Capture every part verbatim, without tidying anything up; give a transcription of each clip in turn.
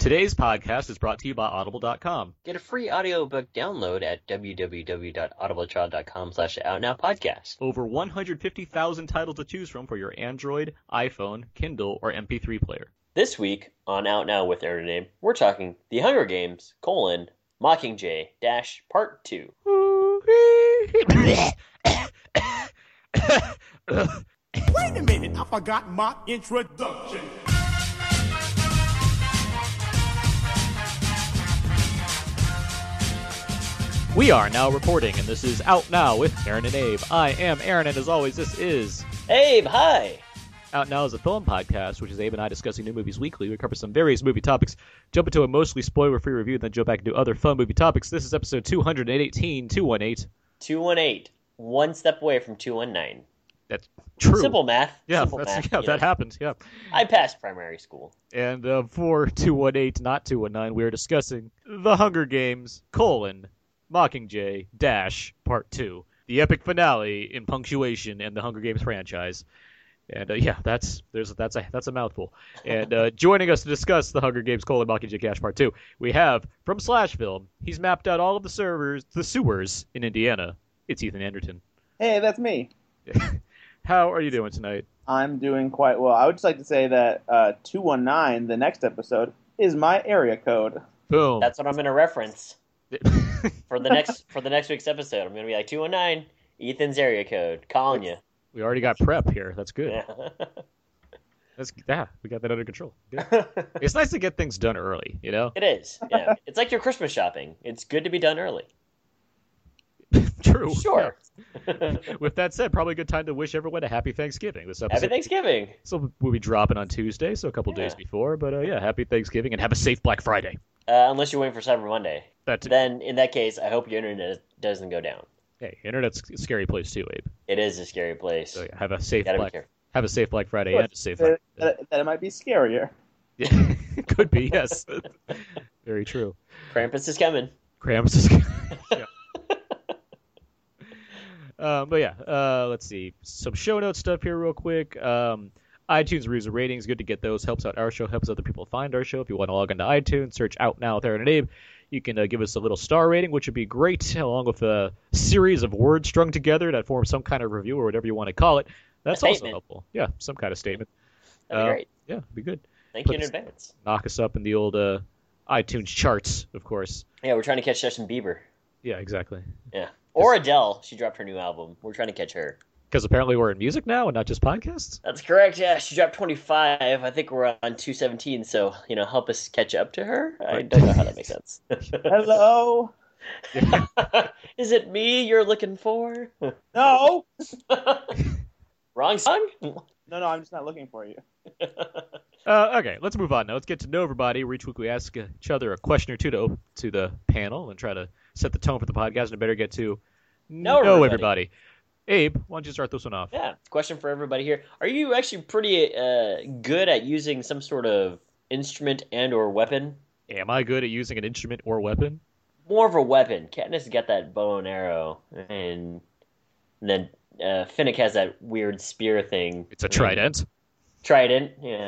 Today's podcast is brought to you by audible dot com. Get a free audiobook download at w w w dot audible trial dot com slash outnowpodcast. Over one hundred fifty thousand titles to choose from for your Android, iPhone, Kindle, or M P three player. This week on Out Now with Aaron and Abe, we're talking The Hunger Games, colon, Mockingjay, dash, part two. Wait a minute, I forgot my introduction. We are now reporting, and this is Out Now with Aaron and Abe. I am Aaron, and as always, this is... Abe, hi! Out Now is a film podcast, which is Abe and I discussing new movies weekly. We cover some various movie topics, jump into a mostly spoiler-free review, then jump back into other fun movie topics. This is episode two eighteen, two eighteen. two eighteen. One step away from two nineteen. That's true. Simple math. Yeah, Simple that's, math, yeah you that know. happens, yeah. I passed primary school. And uh, for two eighteen, not two nineteen, we are discussing The Hunger Games, colon, Mockingjay, dash, part two. The epic finale in punctuation in the Hunger Games franchise. And uh, yeah, that's there's that's a that's a mouthful. And uh, joining us to discuss the Hunger Games: colon, Mockingjay Dash Part Two, we have from Slash Film. He's mapped out all of the servers, the sewers in Indiana. It's Ethan Anderton. Hey, that's me. How are you doing tonight? I'm doing quite well. I would just like to say that uh, two one nine, the next episode, is my area code. Boom. That's what I'm going to reference for the next for the next week's episode. I'm going to be like two one nine, Ethan's area code, calling you. We already got prep here. That's good. Yeah. That's yeah, we got that under control. Good. It's nice to get things done early, you know? It is. Yeah. It's like your Christmas shopping. It's good to be done early. True. Sure. Yeah. With that said, probably a good time to wish everyone a happy Thanksgiving. This episode, Happy Thanksgiving. So we'll be dropping on Tuesday, so a couple Yeah. days before. But uh, yeah, happy Thanksgiving and have a safe Black Friday. Uh, unless you're waiting for Cyber Monday. That Then, in that case, I hope your internet doesn't go down. hey, internet's a scary place too, Abe. It is a scary place. So yeah, have a safe Gotta be Black careful. have a safe Black Friday Well, and a safe. That, that, that it might be scarier. Yeah, could be yes. Very true. Krampus is coming. Krampus is. Yeah. Um, but yeah, uh, let's see. Some show notes stuff here real quick. Um, iTunes reviews and ratings, good to get those. Helps out our show, helps other people find our show. If you want to log into iTunes, search Out Now with Aaron and Abe. You can uh, give us a little star rating, which would be great, along with a series of words strung together that form some kind of review or whatever you want to call it. That's A also statement. helpful. Yeah, some kind of statement. That'd be Uh, great. Yeah, be good. Thank put you in this- advance. Knock us up in the old uh, iTunes charts, of course. Yeah, we're trying to catch Justin Bieber. Yeah, exactly. Yeah. Or Adele. She dropped her new album. We're trying to catch her. Because apparently we're in music now and not just podcasts. That's correct. Yeah, she dropped twenty-five. I think we're on two seventeen, so, you know, help us catch up to her. I don't know how that makes sense. Hello? Is it me you're looking for? No! Wrong song? No, no, I'm just not looking for you. Uh, okay, let's move on now. Let's get to know everybody. Each week we ask each other a question or two to to the panel and try to set the tone for the podcast and better get to Know know everybody. everybody. Abe, why don't you start this one off? Yeah. Question for everybody here. Are you actually pretty uh, good at using some sort of instrument and or weapon? Am I good at using an instrument or weapon? More of a weapon. Katniss has got that bow and arrow, and, and then uh, Finnick has that weird spear thing. It's a trident. Trident, yeah.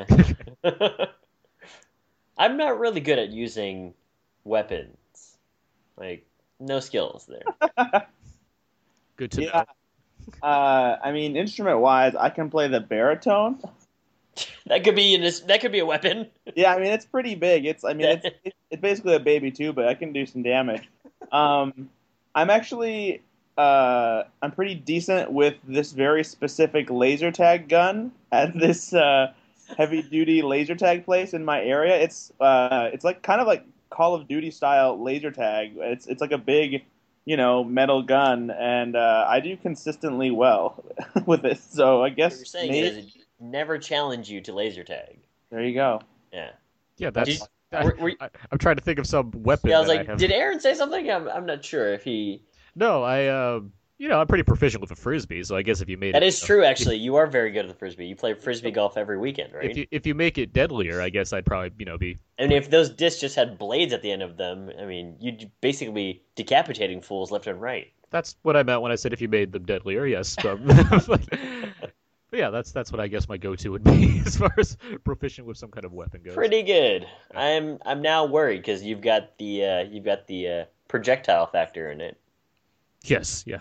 I'm not really good at using weapons. Like, no skills there. Good to Yeah. know. Uh, I mean, instrument-wise, I can play the baritone. That could be in this, that could be a weapon. Yeah, I mean, it's pretty big. It's, I mean, it's, it's, it's basically a baby tuba. I can do some damage. Um, I'm actually, uh, I'm pretty decent with this very specific laser tag gun at this uh, heavy-duty laser tag place in my area. It's, uh, it's like kind of like Call of Duty style laser tag. It's, it's like a big, you know, metal gun, and uh, I do consistently well with it. So I guess What you're saying maybe- is it never challenge you to laser tag. there you go. Yeah. Yeah, that's. Did- I, were- were you- I, I'm trying to think of some weapon. Yeah, I was that like, I have. did Aaron say something? I'm, I'm not sure if he... No, I. Uh, you know, I'm pretty proficient with a frisbee, so I guess if you made That it, is true, actually. You are very good at the frisbee. You play frisbee golf every weekend, right? If you if you make it deadlier, I guess I'd probably you know be. And if those discs just had blades at the end of them, I mean, you'd basically be decapitating fools left and right. That's what I meant when I said if you made them deadlier. Yes. But, But yeah, that's that's what I guess my go-to would be as far as proficient with some kind of weapon goes. Pretty good. I'm I'm now worried because you've got the uh, you've got the uh, projectile factor in it. Yes, yeah.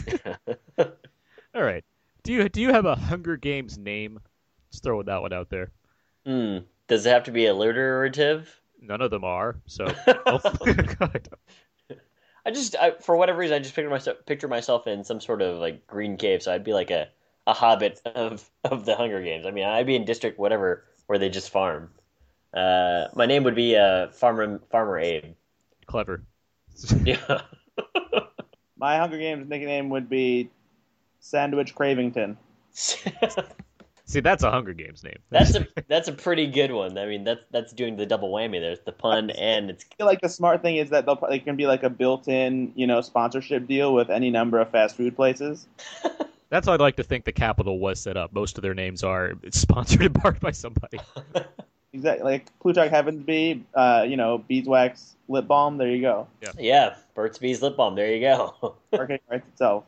All right. Do you do you have a Hunger Games name? Just throw that one out there. Hmm. Does it have to be alliterative? None of them are. So. Oh, God. I just I, for whatever reason I just picture myself picture myself in some sort of like green cave. So I'd be like a, a hobbit of of the Hunger Games. I mean, I'd be in District whatever where they just farm. Uh, my name would be uh, Farmer Farmer Abe. Clever. Yeah. My Hunger Games nickname would be Sandwich Cravington. See, that's a Hunger Games name. That's a that's a pretty good one. I mean, that's that's doing the double whammy. There's the pun and it's. I feel like the smart thing is that they'll probably can be like a built-in, you know, sponsorship deal with any number of fast food places. That's how I'd like to think the Capitol was set up. Most of their names are sponsored in part by somebody. Exactly, like Plutarch Heavensbee, uh, you know, beeswax lip balm. There you go. Yeah. Yeah, Burt's Bees lip balm. There you go. Marketing writes itself.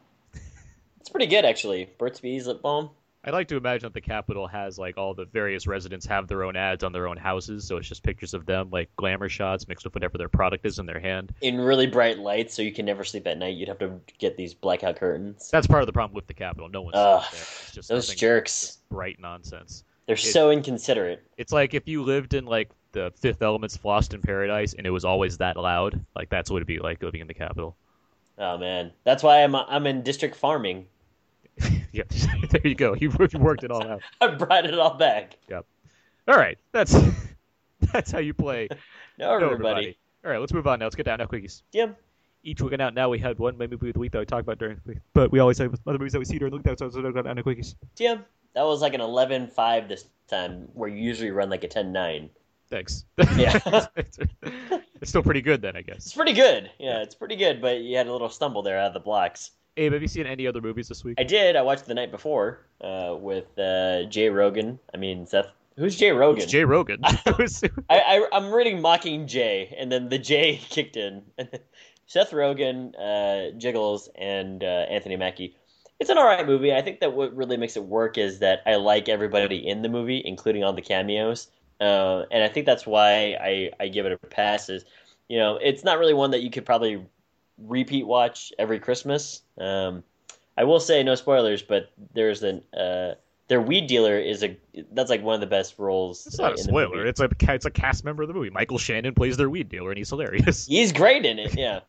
It's pretty good actually. Burt's Bees lip balm. I'd like to imagine that the Capitol has like all the various residents have their own ads on their own houses, so it's just pictures of them, like glamour shots mixed with whatever their product is in their hand. In really bright lights, so you can never sleep at night. You'd have to get these blackout curtains. That's part of the problem with the Capitol. No one's Ugh, there. It's just those nothing- jerks. just bright nonsense. They're It- so inconsiderate. It's like if you lived in like the Fifth Element's Lost in Paradise and it was always that loud. Like that's what it'd be like living in the Capitol. Oh man, that's why I'm I'm in district farming. Yeah, there you go. You you worked it all out. I brought it all back. All right, that's that's how you play. No, everybody. All right, let's move on now. Let's get down now, quickies. Yeah. Each week and out now we had one movie of the week that we talked about during the week, but we always have other movies that we see during the week that we talk about down now, quickies. Yeah. That was like an eleven five this time, where you usually run like a ten nine. Thanks. Yeah. it's, it's still pretty good then, I guess. It's pretty good. Yeah, it's pretty good, but you had a little stumble there out of the blocks. Abe, have you seen any other movies this week? I did. I watched the night before uh, with uh, Jay Rogan. I mean, Seth. Who's Jay Rogan? It's Jay Rogan. I, I, I'm reading Mocking Jay, and then the J kicked in. Seth Rogen, uh, Jiggles, and uh, Anthony Mackie. It's an alright movie. I think that what really makes it work is that I like everybody in the movie, including all the cameos. Uh, and I think that's why I, I give it a pass. Is, you know, it's not really one that you could probably repeat watch every Christmas. Um, I will say, no spoilers, but there's an uh, their weed dealer is a that's like one of the best roles. It's not uh, a in the spoiler. movie. It's a it's a cast member of the movie. Michael Shannon plays their weed dealer, and he's hilarious. He's great in it. Yeah.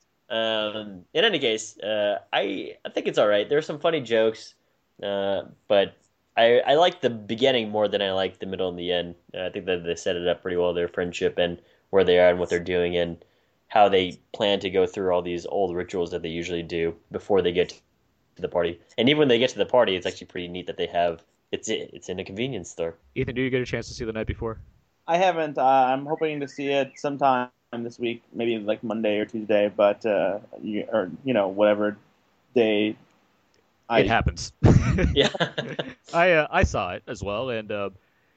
Um, in any case, uh, I I think it's all right. There are some funny jokes, uh, but I I like the beginning more than I like the middle and the end. Uh, I think that they set it up pretty well, their friendship and where they are and what they're doing and how they plan to go through all these old rituals that they usually do before they get to the party. And even when they get to the party, it's actually pretty neat that they have it's it's in a convenience store. Ethan, do you get a chance to see The Night Before? I haven't. Uh, I'm hoping to see it sometime this week, maybe like Monday or Tuesday, but uh, you, or you know whatever day. I, It happens. Yeah. I uh, I saw it as well, and uh,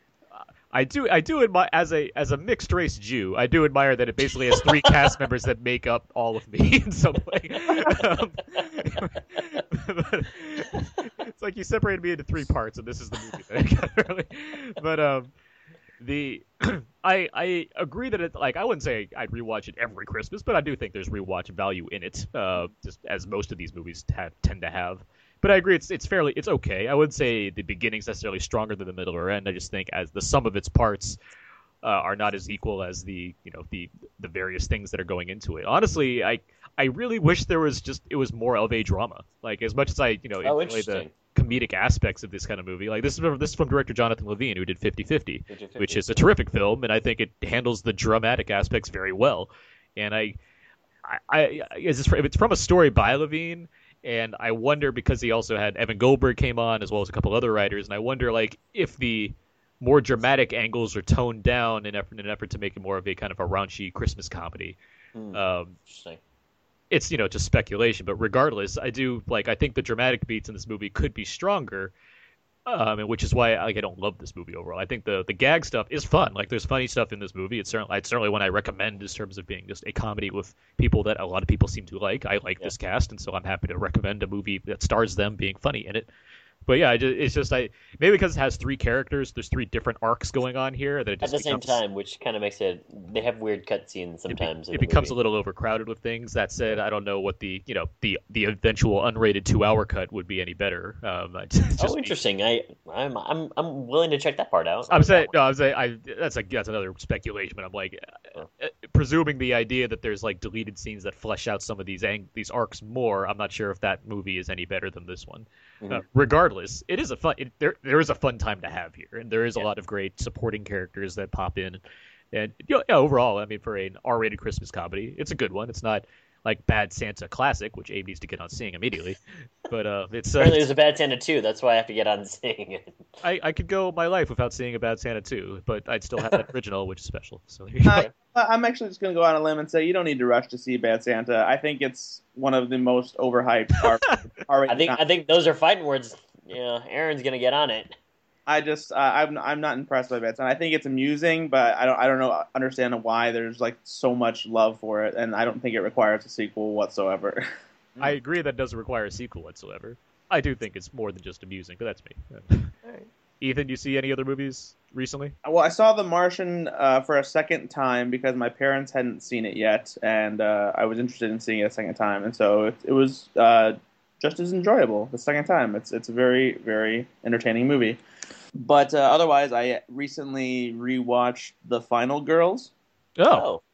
I do I do admire as a as a mixed race Jew. I do admire that it basically has three cast members that make up all of me in some way. Um, but it's like you separated me into three parts, and this is the movie that I got early. But um, the I I agree that it like I wouldn't say I'd rewatch it every Christmas, but I do think there's rewatch value in it, uh, just as most of these movies have, tend to have. But I agree, it's it's fairly it's okay. I wouldn't say the beginning's necessarily stronger than the middle or end. I just think as the sum of its parts uh, are not as equal as the you know the the various things that are going into it. Honestly, I I really wish there was just it was more of a drama. Like as much as I you know Oh, enjoy the interesting. comedic aspects of this kind of movie. Like this is from, this is from director Jonathan Levine, who did fifty fifty, fifty-fifty. which is a terrific film, and I think it handles the dramatic aspects very well. And I, I, I is this, if it's from a story by Levine, and I wonder because he also had Evan Goldberg came on as well as a couple other writers, and I wonder like if the more dramatic angles are toned down in, effort, in an effort to make it more of a kind of a raunchy Christmas comedy. Hmm. Um, Interesting. it's you know just speculation, but regardless, I do like I think the dramatic beats in this movie could be stronger, um, and which is why like I don't love this movie overall. I think the the gag stuff is fun. Like there's funny stuff in this movie. It's certainly it's certainly one I recommend in terms of being just a comedy with people that a lot of people seem to like. I like Yeah. this cast, and so I'm happy to recommend a movie that stars them being funny in it. But yeah, I ju- it's just I maybe because it has three characters, there's three different arcs going on here that it At just the same becomes, time, which kind of makes it, they have weird cutscenes it, be- sometimes. in it the becomes movie. a little overcrowded with things. That said, I don't know what the you know the the eventual unrated two hour cut would be any better. Um, it's just Oh, me. interesting. I, I'm, I'm, I'm willing to check that part out. I'm saying no. I'm saying I. That's like that's another speculation, but I'm like, Oh. uh, presuming the idea that there's like deleted scenes that flesh out some of these ang- these arcs more. I'm not sure if that movie is any better than this one. Mhm. Uh, regardless, it is a fun. It, there there is a fun time to have here, and there is Yeah. a lot of great supporting characters that pop in, and you know, yeah, overall, I mean, for an R-rated Christmas comedy, it's a good one. It's not like Bad Santa Classic, which Abe needs to get on seeing immediately, but uh, it's. Uh, Apparently, there's a Bad Santa too. That's why I have to get on seeing it. I, I could go my life without seeing a Bad Santa too, but I'd still have that original, which is special. So there you go. I, I'm actually just going to go on a limb and say you don't need to rush to see Bad Santa. I think it's one of the most overhyped R- R-rated I think, I think those are fighting words. Yeah, Aaron's gonna get on it. I just uh, I'm I'm not impressed by Bad Santa. I think it's amusing, but I don't I don't know understand why there's like so much love for it, and I don't think it requires a sequel whatsoever. I agree that it doesn't require a sequel whatsoever. I do think it's more than just amusing, but that's me. Ethan, do you see any other movies recently? Well, I saw The Martian uh, for a second time because my parents hadn't seen it yet, and uh, I was interested in seeing it a second time, and so it, it was uh, just as enjoyable the second time. It's it's a very very entertaining movie. But uh, otherwise, I recently rewatched The Final Girls. Oh,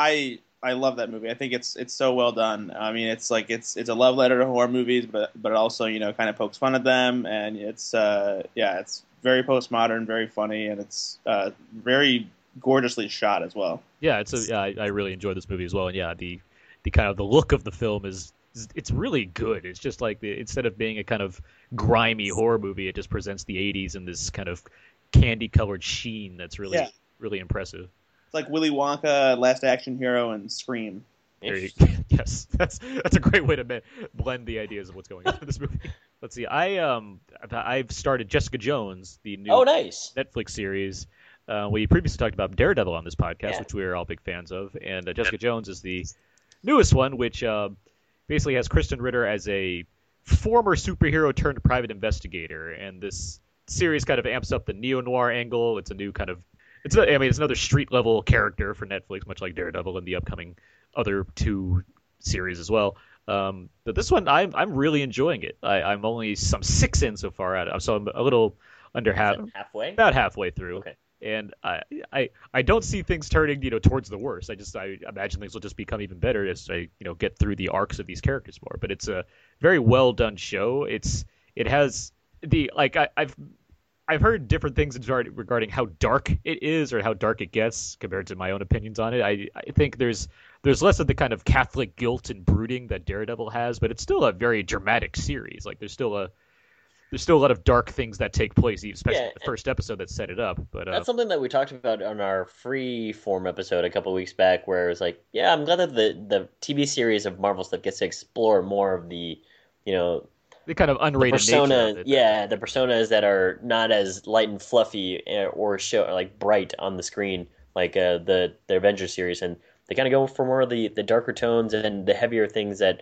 I I love that movie. I think it's it's so well done. I mean, it's like it's it's a love letter to horror movies, but but it also you know kind of pokes fun at them, and it's uh, yeah, it's very postmodern, very funny, and it's uh, very gorgeously shot as well. Yeah, it's a, yeah, I, I really enjoyed this movie as well, and yeah, the the kind of the look of the film is, is it's really good. It's just like the, instead of being a kind of grimy horror movie, it just presents the eighties in this kind of candy colored sheen that's really Yeah. really impressive. It's like Willy Wonka, Last Action Hero, and Scream. There you, interesting. yes, that's that's a great way to me- blend the ideas of what's going on in this movie. Let's see, I um I've started Jessica Jones, the new Oh, nice. Netflix series. Uh, we previously talked about Daredevil on this podcast, Yeah. which we are all big fans of, and uh, Jessica Jones is the newest one, which uh, basically has Kristen Ritter as a former superhero turned private investigator, and this series kind of amps up the neo-noir angle. It's a new kind of it's a, I mean it's another street level character for Netflix, much like Daredevil and the upcoming other two series as well. Um, but this one, I'm I'm really enjoying it. I, I'm only some six in so far at it, so I'm a little under half, Is that halfway. about halfway through. Okay. And I, I I don't see things turning you know towards the worst. I just I imagine things will just become even better as I you know get through the arcs of these characters more. But it's a very well done show. It's it has the like I, I've I've heard different things regarding regarding how dark it is or how dark it gets compared to my own opinions on it. I I think there's there's less of the kind of Catholic guilt and brooding that Daredevil has, but it's still a very dramatic series. Like there's still a there's still a lot of dark things that take place, especially Yeah, the first episode that set it up. But uh, That's something that we talked about on our free form episode a couple weeks back, where it was like, yeah, I'm glad that the, the T V series of Marvel stuff gets to explore more of the, you know, the kind of the unrated persona, nature of it. yeah, the personas that are not as light and fluffy eh, or show like bright on the screen, like uh, the the Avengers series, and they kind of go for more of the, the darker tones and the heavier things that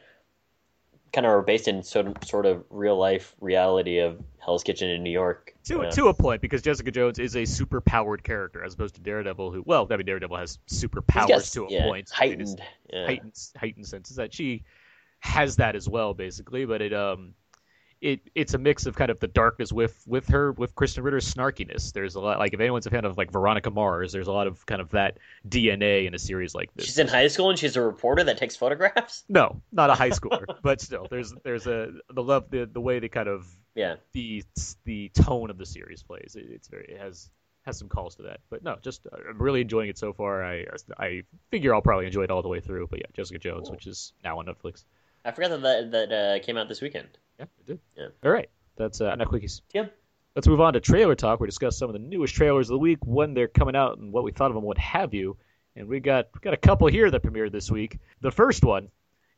kind of are based in sort of, sort of real life reality of Hell's Kitchen in New York. To, Uh, to a point, because Jessica Jones is a super powered character as opposed to Daredevil, who, well, I mean, Daredevil has he's superpowers got, to a yeah, point. It is heightened, yeah. heightened, heightened senses that she has that as well, basically. But it um, it it's a mix of kind of the darkness with with her with Kristen Ritter's snarkiness. There's a lot like if anyone's a fan of like Veronica Mars, there's a lot of kind of that D N A in a series like this. She's in high school and she's a reporter that takes photographs. No, not a high schooler, but still, there's there's a the love the the way they kind of Yeah, the the tone of the series plays. It, it's very it has has some calls to that, but no, just I'm really enjoying it so far. I I figure I'll probably enjoy it all the way through. But yeah, Jessica Jones, Cool. which is now on Netflix. I forgot that that, that uh, came out this weekend. Yeah, it did. Yeah. All right, that's uh, enough quickies. Yeah. Let's move on to trailer talk. We discuss some of the newest trailers of the week, when they're coming out, and what we thought of them, what have you. And we got we got a couple here that premiered this week. The first one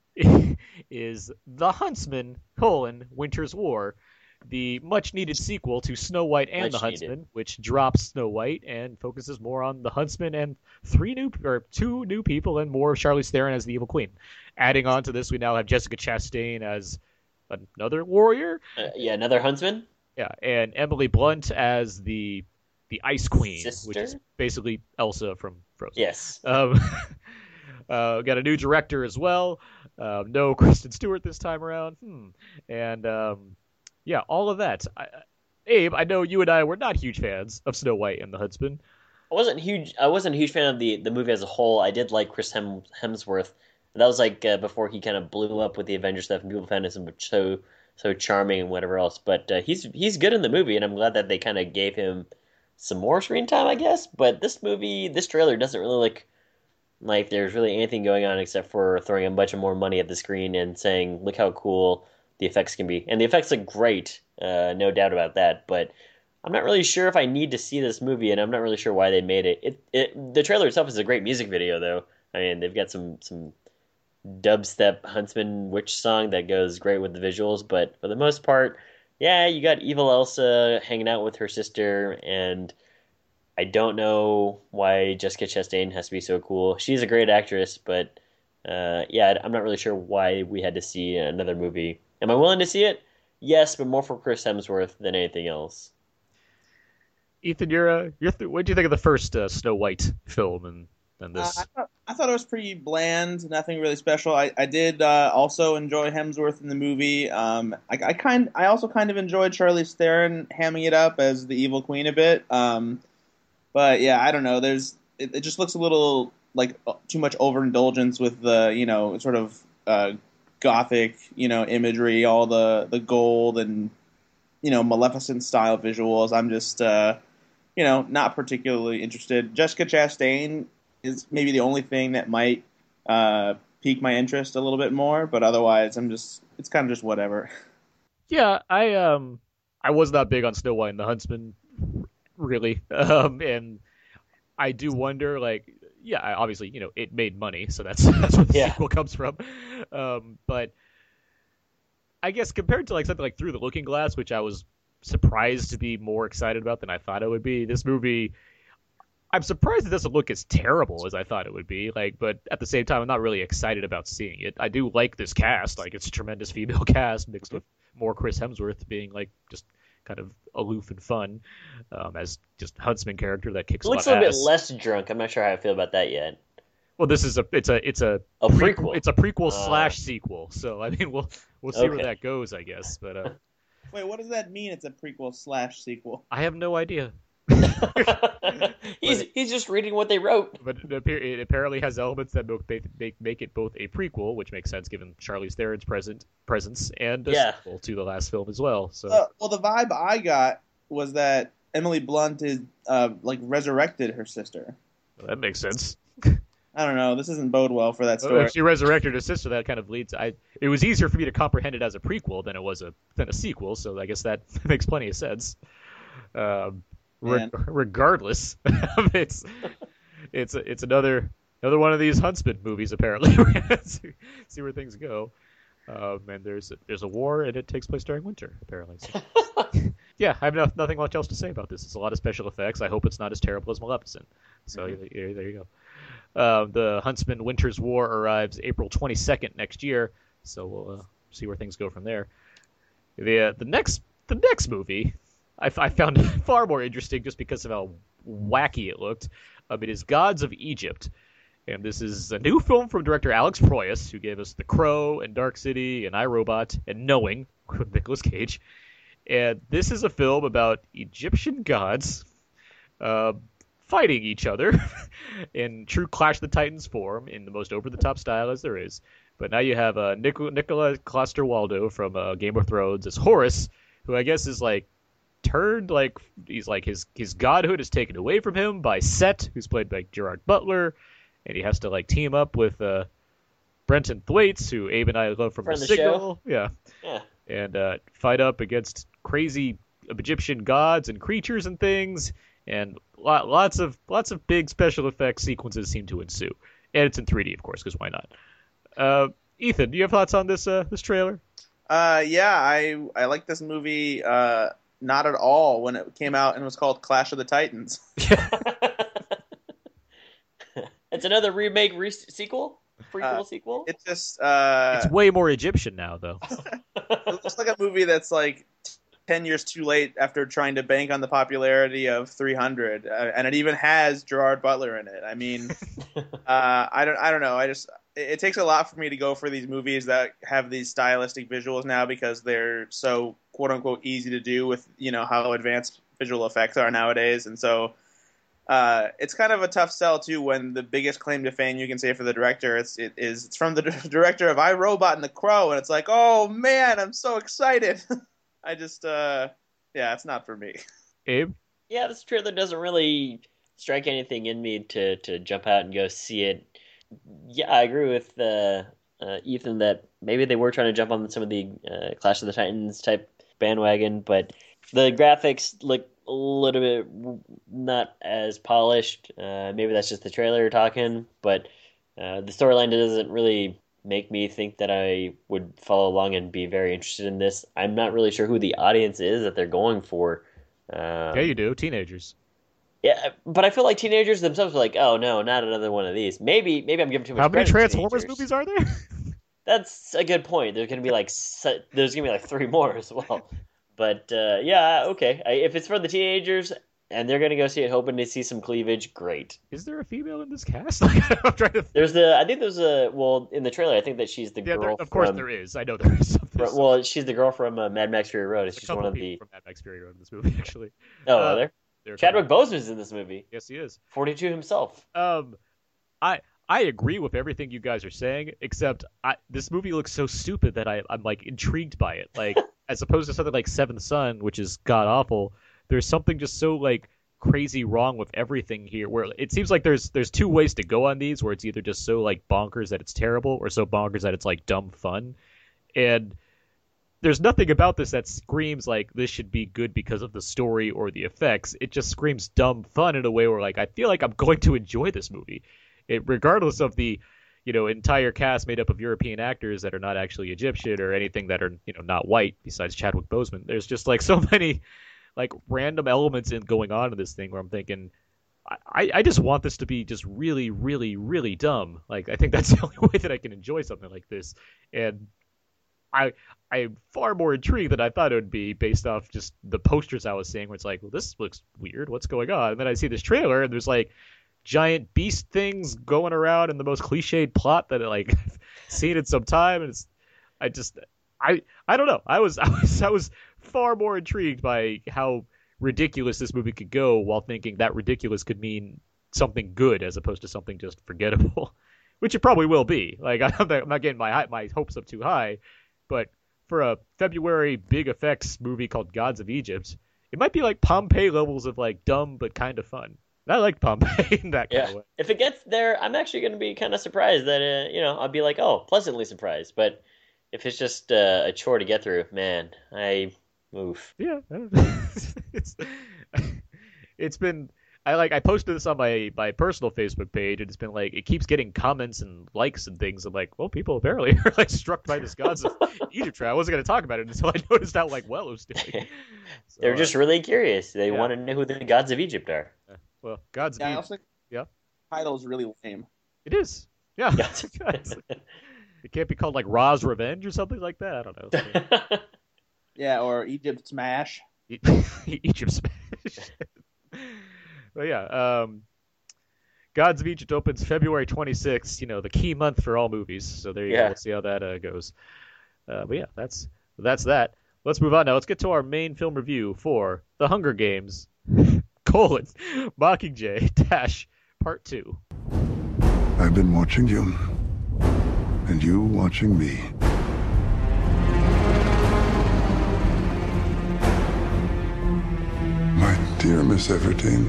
is The Huntsman: colon, Winter's War, the much-needed sequel to Snow White and Much the Huntsman, needed. which drops Snow White and focuses more on the Huntsman and three new or two new people and more of Charlize Theron as the evil queen. Adding on to this, we now have Jessica Chastain as another warrior. Uh, yeah, another huntsman. Yeah, and Emily Blunt as the the Ice Queen, Sister? which is basically Elsa from Frozen. Yes. Um, uh, got a new director as well. Uh, no Kristen Stewart this time around. Hmm. And um, yeah, all of that. I, Abe, I know you and I were not huge fans of Snow White and the Huntsman. I wasn't huge. I wasn't a huge fan of the, the movie as a whole. I did like Chris Hem, Hemsworth. That was like uh, before he kind of blew up with the Avengers stuff, and people found him so so charming and whatever else. But uh, he's he's good in the movie, and I'm glad that they kind of gave him some more screen time, I guess. But this movie, this trailer doesn't really look like there's really anything going on except for throwing a bunch of more money at the screen and saying, "Look how cool the effects can be." And the effects look great, uh, no doubt about that. But I'm not really sure if I need to see this movie, and I'm not really sure why they made it. It, it the trailer itself is a great music video, though. I mean, they've got some some dubstep Huntsman witch song that goes great with the visuals, but for the most part, yeah, you got evil Elsa hanging out with her sister, and I don't know why Jessica Chastain has to be so cool. She's a great actress, but uh, yeah, I'm not really sure why we had to see another movie. Am I willing to see it? Yes, but more for Chris Hemsworth than anything else. Ethan, you're, uh, you're th- what do you think of the first uh, Snow White film and, and this? Uh, I, thought, I thought it was pretty bland, nothing really special. I, I did uh, also enjoy Hemsworth in the movie. Um, I, I kind I also kind of enjoyed Charlize Theron hamming it up as the evil queen a bit. Um, but yeah, I don't know. There's it, it just looks a little like too much overindulgence with the you know sort of uh, gothic you know imagery, all the the gold and you know Maleficent style visuals. I'm just uh, you know not particularly interested. Jessica Chastain is maybe the only thing that might uh, pique my interest a little bit more, but otherwise, I'm just it's kind of just whatever. Yeah, I um I was not big on Snow White and the Huntsman, really, um, and I do wonder, like, yeah, I- obviously, you know, it made money, so that's that's where the Yeah. sequel comes from, um, but I guess compared to like something like Through the Looking Glass, which I was surprised to be more excited about than I thought it would be, this movie. I'm surprised it doesn't look as terrible as I thought it would be. Like, but at the same time, I'm not really excited about seeing it. I do like this cast. Like, it's a tremendous female cast mixed with more Chris Hemsworth being like just kind of aloof and fun, um, as just Huntsman character that kicks It looks a a lot little of bit ass. less drunk. I'm not sure how I feel about that yet. Well, this is a it's a it's a, A pre- prequel. It's a prequel Uh. slash sequel. So I mean, we'll we'll see where Okay. that goes, I guess. But uh, Wait, what does that mean? It's a prequel slash sequel. I have no idea. he's he's just reading what they wrote. But it, appear, it apparently has elements that make, make make it both a prequel, which makes sense given Charlize Theron's present presence, and a Yeah. sequel to the last film as well. So Uh, well, the vibe I got was that Emily Blunt is uh, like resurrected her sister. that makes sense. I don't know. This doesn't bode well for that story. If she resurrected her sister, that kind of leads. I it was easier for me to comprehend it as a prequel than it was a than a sequel. So I guess that makes plenty of sense. Um, re- Man. regardless, it's it's it's another another one of these Huntsman movies. Apparently, we're gonna see, see where things go. Um, and there's there's a war, and it takes place during winter. Apparently, so. Yeah, I have no, nothing much else to say about this. It's a lot of special effects. I hope it's not as terrible as Maleficent. So Mm-hmm. yeah, there you go. Uh, the Huntsman Winter's War arrives April twenty-second next year, so we'll uh, see where things go from there. The uh, the next the next movie I, f- I found far more interesting just because of how wacky it looked. Um, it is Gods of Egypt, and this is a new film from director Alex Proyas, who gave us The Crow and Dark City and iRobot and Knowing with Nicolas Cage. And this is a film about Egyptian gods uh, fighting each other in true Clash of the Titans form in the most over-the-top style as there is. But now you have uh, Nic- Nicola Coster-Waldau from uh, Game of Thrones as Horus, who I guess is like turned like he's like his his godhood is taken away from him by Set, who's played by Gerard Butler, and he has to like team up with uh, Brenton Thwaites, who Abe and I love from Friend The of the show. Signal, yeah, Yeah. and uh, fight up against crazy Egyptian gods and creatures and things, and lot, lots of lots of big special effects sequences seem to ensue, and it's in three D, of course, because why not? Uh, Ethan, do you have thoughts on this uh, this trailer? Uh, yeah, I I like this movie. Uh, not at all when it came out and it was called Clash of the Titans. It's another remake re- sequel? Prequel Uh, sequel? It's just uh, It's way more Egyptian now, though. it looks like a movie that's like ten years too late after trying to bank on the popularity of three hundred, uh, and it even has Gerard Butler in it. I mean, uh, I don't, I don't know. I just, it, it takes a lot for me to go for these movies that have these stylistic visuals now because they're so quote unquote easy to do with, you know, how advanced visual effects are nowadays, and so. Uh, it's kind of a tough sell too when the biggest claim to fame you can say for the director it's, it is it's from the director of I, Robot and The Crow, and it's like, oh man, I'm so excited. I just, uh, yeah, it's not for me. Abe? Yeah, this trailer doesn't really strike anything in me to, to jump out and go see it. Yeah, I agree with uh, uh, Ethan that maybe they were trying to jump on some of the uh, Clash of the Titans type bandwagon, but the graphics look a little bit not as polished. Uh, maybe that's just the trailer talking, but uh, the storyline doesn't really make me think that I would follow along and be very interested in this. I'm not really sure who the audience is that they're going for. Um, Yeah, you do. Teenagers. Yeah, but I feel like teenagers themselves are like, oh no, not another one of these. Maybe maybe I'm giving too much How many credit to Transformers teenagers. movies are there? That's a good point. There's gonna be like se- there's gonna be like three more as well. But uh, yeah, okay. I, if it's for the teenagers and they're gonna go see it, hoping to see some cleavage, great. Is there a female in this cast? Like, I'm trying to. There's the I think there's a well in the trailer. I think that she's the Yeah, there, girl. of course from, there is. I know there is something. From, well, she's the girl from uh, Mad Max Fury Road. There's a She's couple one of people the. from Mad Max Fury Road in this movie, actually. Oh, uh, are there? There are a Chadwick couple. Boseman's in this movie. Yes, he is. forty-two himself. Um, I I agree with everything you guys are saying, except I, this movie looks so stupid that I I'm like intrigued by it. Like as opposed to something like Seventh Son, which is god awful. There's something just so like crazy wrong with everything here. Where it seems like there's there's two ways to go on these, where it's either just so like bonkers that it's terrible, or so bonkers that it's like dumb fun. And there's nothing about this that screams like this should be good because of the story or the effects. It just screams dumb fun in a way where like I feel like I'm going to enjoy this movie, it, regardless of the, you know, entire cast made up of European actors that are not actually Egyptian or anything that are, you know, not white besides Chadwick Boseman. There's just like so many like random elements in going on in this thing where I'm thinking, I, I just want this to be just really, really, really dumb. Like I think that's the only way that I can enjoy something like this, and I I'm far more intrigued than I thought it would be based off just the posters I was seeing, where it's like, well, this looks weird. What's going on? And then I see this trailer, and there's like giant beast things going around in the most cliched plot that I like seen in some time, and it's I just I I don't know. I was I was I was far more intrigued by how ridiculous this movie could go, while thinking that ridiculous could mean something good as opposed to something just forgettable, which it probably will be. Like I'm not, I'm not getting my my hopes up too high. But for a February big effects movie called Gods of Egypt, it might be like Pompeii levels of like dumb but kind of fun. And I liked Pompeii in that kind Yeah. of way. If it gets there, I'm actually going to be kind of surprised that, uh, you know, I'll be like, oh, pleasantly surprised. But if it's just uh, a chore to get through, man, I oof. Yeah, it's it's been. I like I posted this on my, my personal Facebook page, and it's been like it keeps getting comments and likes and things. I'm like, well, people apparently are like struck by this Gods of Egypt trailer. I wasn't going to talk about it until I noticed how like well it was doing. So, They're just really curious. They yeah. want to know who the gods of Egypt are. uh, well, Gods of Yeah, I Egypt. also think Yeah. the title's really lame. It is. Yeah. Gods. It can't be called like Ra's Revenge or something like that. I don't know. Yeah, or Egypt Smash. Egypt Smash. But yeah, um, Gods of Egypt opens February twenty-sixth. You know, the key month for all movies. So there you Yeah. go. We'll see how that uh, goes. Uh, but yeah, that's that's that. Let's move on now. Let's get to our main film review for The Hunger Games: colon Mockingjay dash Part Two. I've been watching you, and you watching me. My dear Miss Everdeen,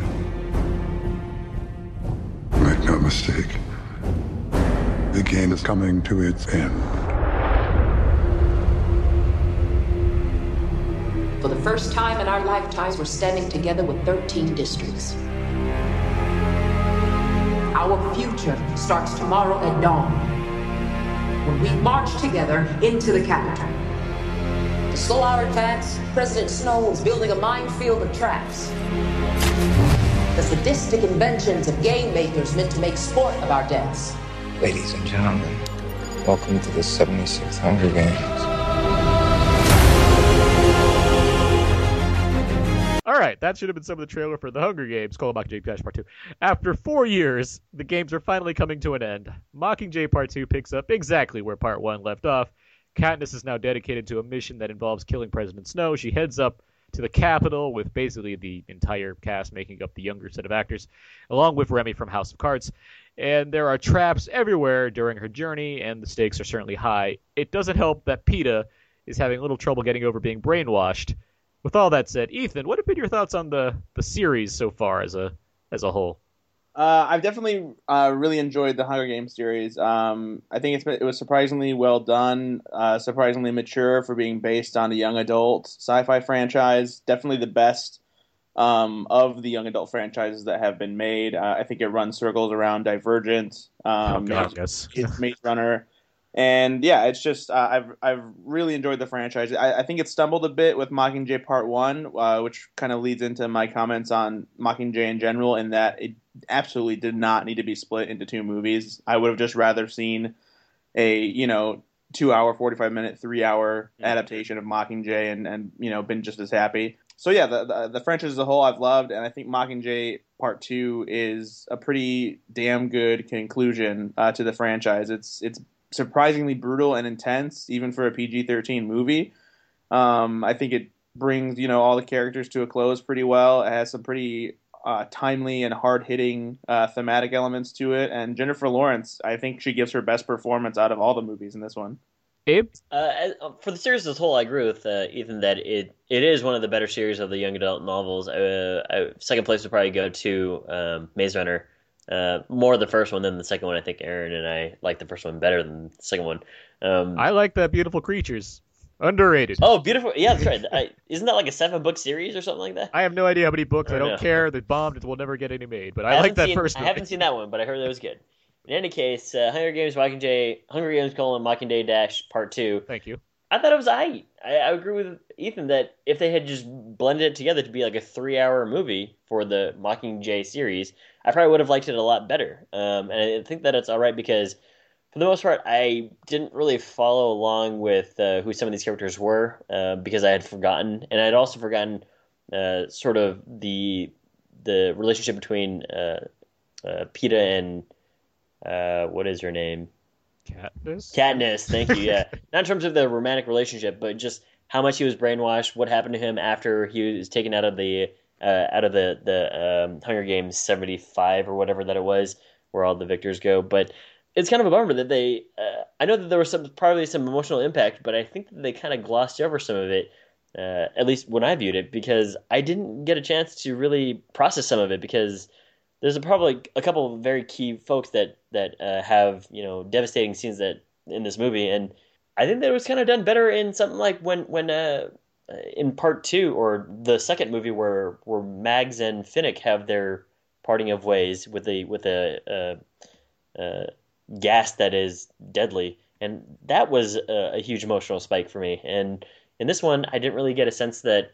make no mistake, the game is coming to its end. For the first time in our lifetimes, we're standing together with thirteen districts. Our future starts tomorrow at dawn, when we march together into the capital. To slow our advance, President Snow is building a minefield of traps. The sadistic inventions of game makers meant to make sport of our deaths. Ladies and gentlemen, welcome to the seventy-sixth Hunger Games. that should have been some of the trailer for The Hunger Games, Call of Mockingjay Dash Part two. After four years, the games are finally coming to an end. Mockingjay Part two picks up exactly where Part one left off. Katniss is now dedicated to a mission that involves killing President Snow. She heads up to the Capitol with basically the entire cast making up the younger set of actors, along with Remy from House of Cards. And there are traps everywhere during her journey, and the stakes are certainly high. It doesn't help that Peeta is having a little trouble getting over being brainwashed. With all that said, Ethan, what have been your thoughts on the, the series so far as a as a whole? Uh, I've definitely uh, really enjoyed the Hunger Games series. Um, I think it's been, it was surprisingly well done, uh, surprisingly mature for being based on a young adult sci-fi franchise. Definitely the best um, of the young adult franchises that have been made. Uh, I think it runs circles around Divergent, um, oh, God, yes. it's Maze Runner. And yeah, it's just uh, I've I've really enjoyed the franchise. I, I think it stumbled a bit with Mockingjay Part One, uh, which kind of leads into my comments on Mockingjay in general, in that it absolutely did not need to be split into two movies. I would have just rather seen a you know two hour, forty five minute, three hour Yeah. adaptation of Mockingjay, and and you know been just as happy. So yeah, the, the the franchise as a whole I've loved, and I think Mockingjay Part Two is a pretty damn good conclusion uh, to the franchise. It's it's surprisingly brutal and intense, even for a P G thirteen movie. Um, I think it brings, you know, all the characters to a close pretty well. It has some pretty uh, timely and hard-hitting uh, thematic elements to it. And Jennifer Lawrence, I think she gives her best performance out of all the movies in this one. Abe? Uh, as- for the series as a whole, I agree with uh, Ethan that it, it is one of the better series of the young adult novels. Uh, I, second place would probably go to um, Maze Runner. Uh, more the first one than the second one. I think Aaron and I like the first one better than the second one. Um, I like that Beautiful Creatures. Underrated. oh, beautiful! Yeah, that's right. I, isn't that like a seven book series or something like that? I have no idea how many books. I I don't don't know. care. They bombed. It will never get any made. But I, haven't like that seen- first I movie. haven't seen that one, but I heard that was good. In any case, uh, Hunger Games Mockingjay, Hunger Games colon Mockingjay Dash Part Two. Thank you. I thought it was aight. I, I agree with Ethan that if they had just blended it together to be like a three-hour movie for the Mockingjay series, I probably would have liked it a lot better. Um, and I think that it's all right because, for the most part, I didn't really follow along with uh, who some of these characters were uh, because I had forgotten, and I had also forgotten uh, sort of the the relationship between uh, uh, Peeta and uh, what is her name? Katniss? Katniss, thank you. Yeah, not in terms of the romantic relationship, but just how much he was brainwashed, what happened to him after he was taken out of the uh, out of the the um, Hunger Games seventy-five or whatever that it was, where all the victors go. But it's kind of a bummer that they. Uh, I know that there was some probably some emotional impact, but I think that they kind of glossed over some of it. Uh, at least when I viewed it, because I didn't get a chance to really process some of it because there's a, probably a couple of very key folks that that uh, have you know devastating scenes that in this movie, and I think that it was kind of done better in something like when when uh, in part two or the second movie where where Mags and Finnick have their parting of ways with a with a, a, a gas that is deadly, and that was a, a huge emotional spike for me. And in this one, I didn't really get a sense that.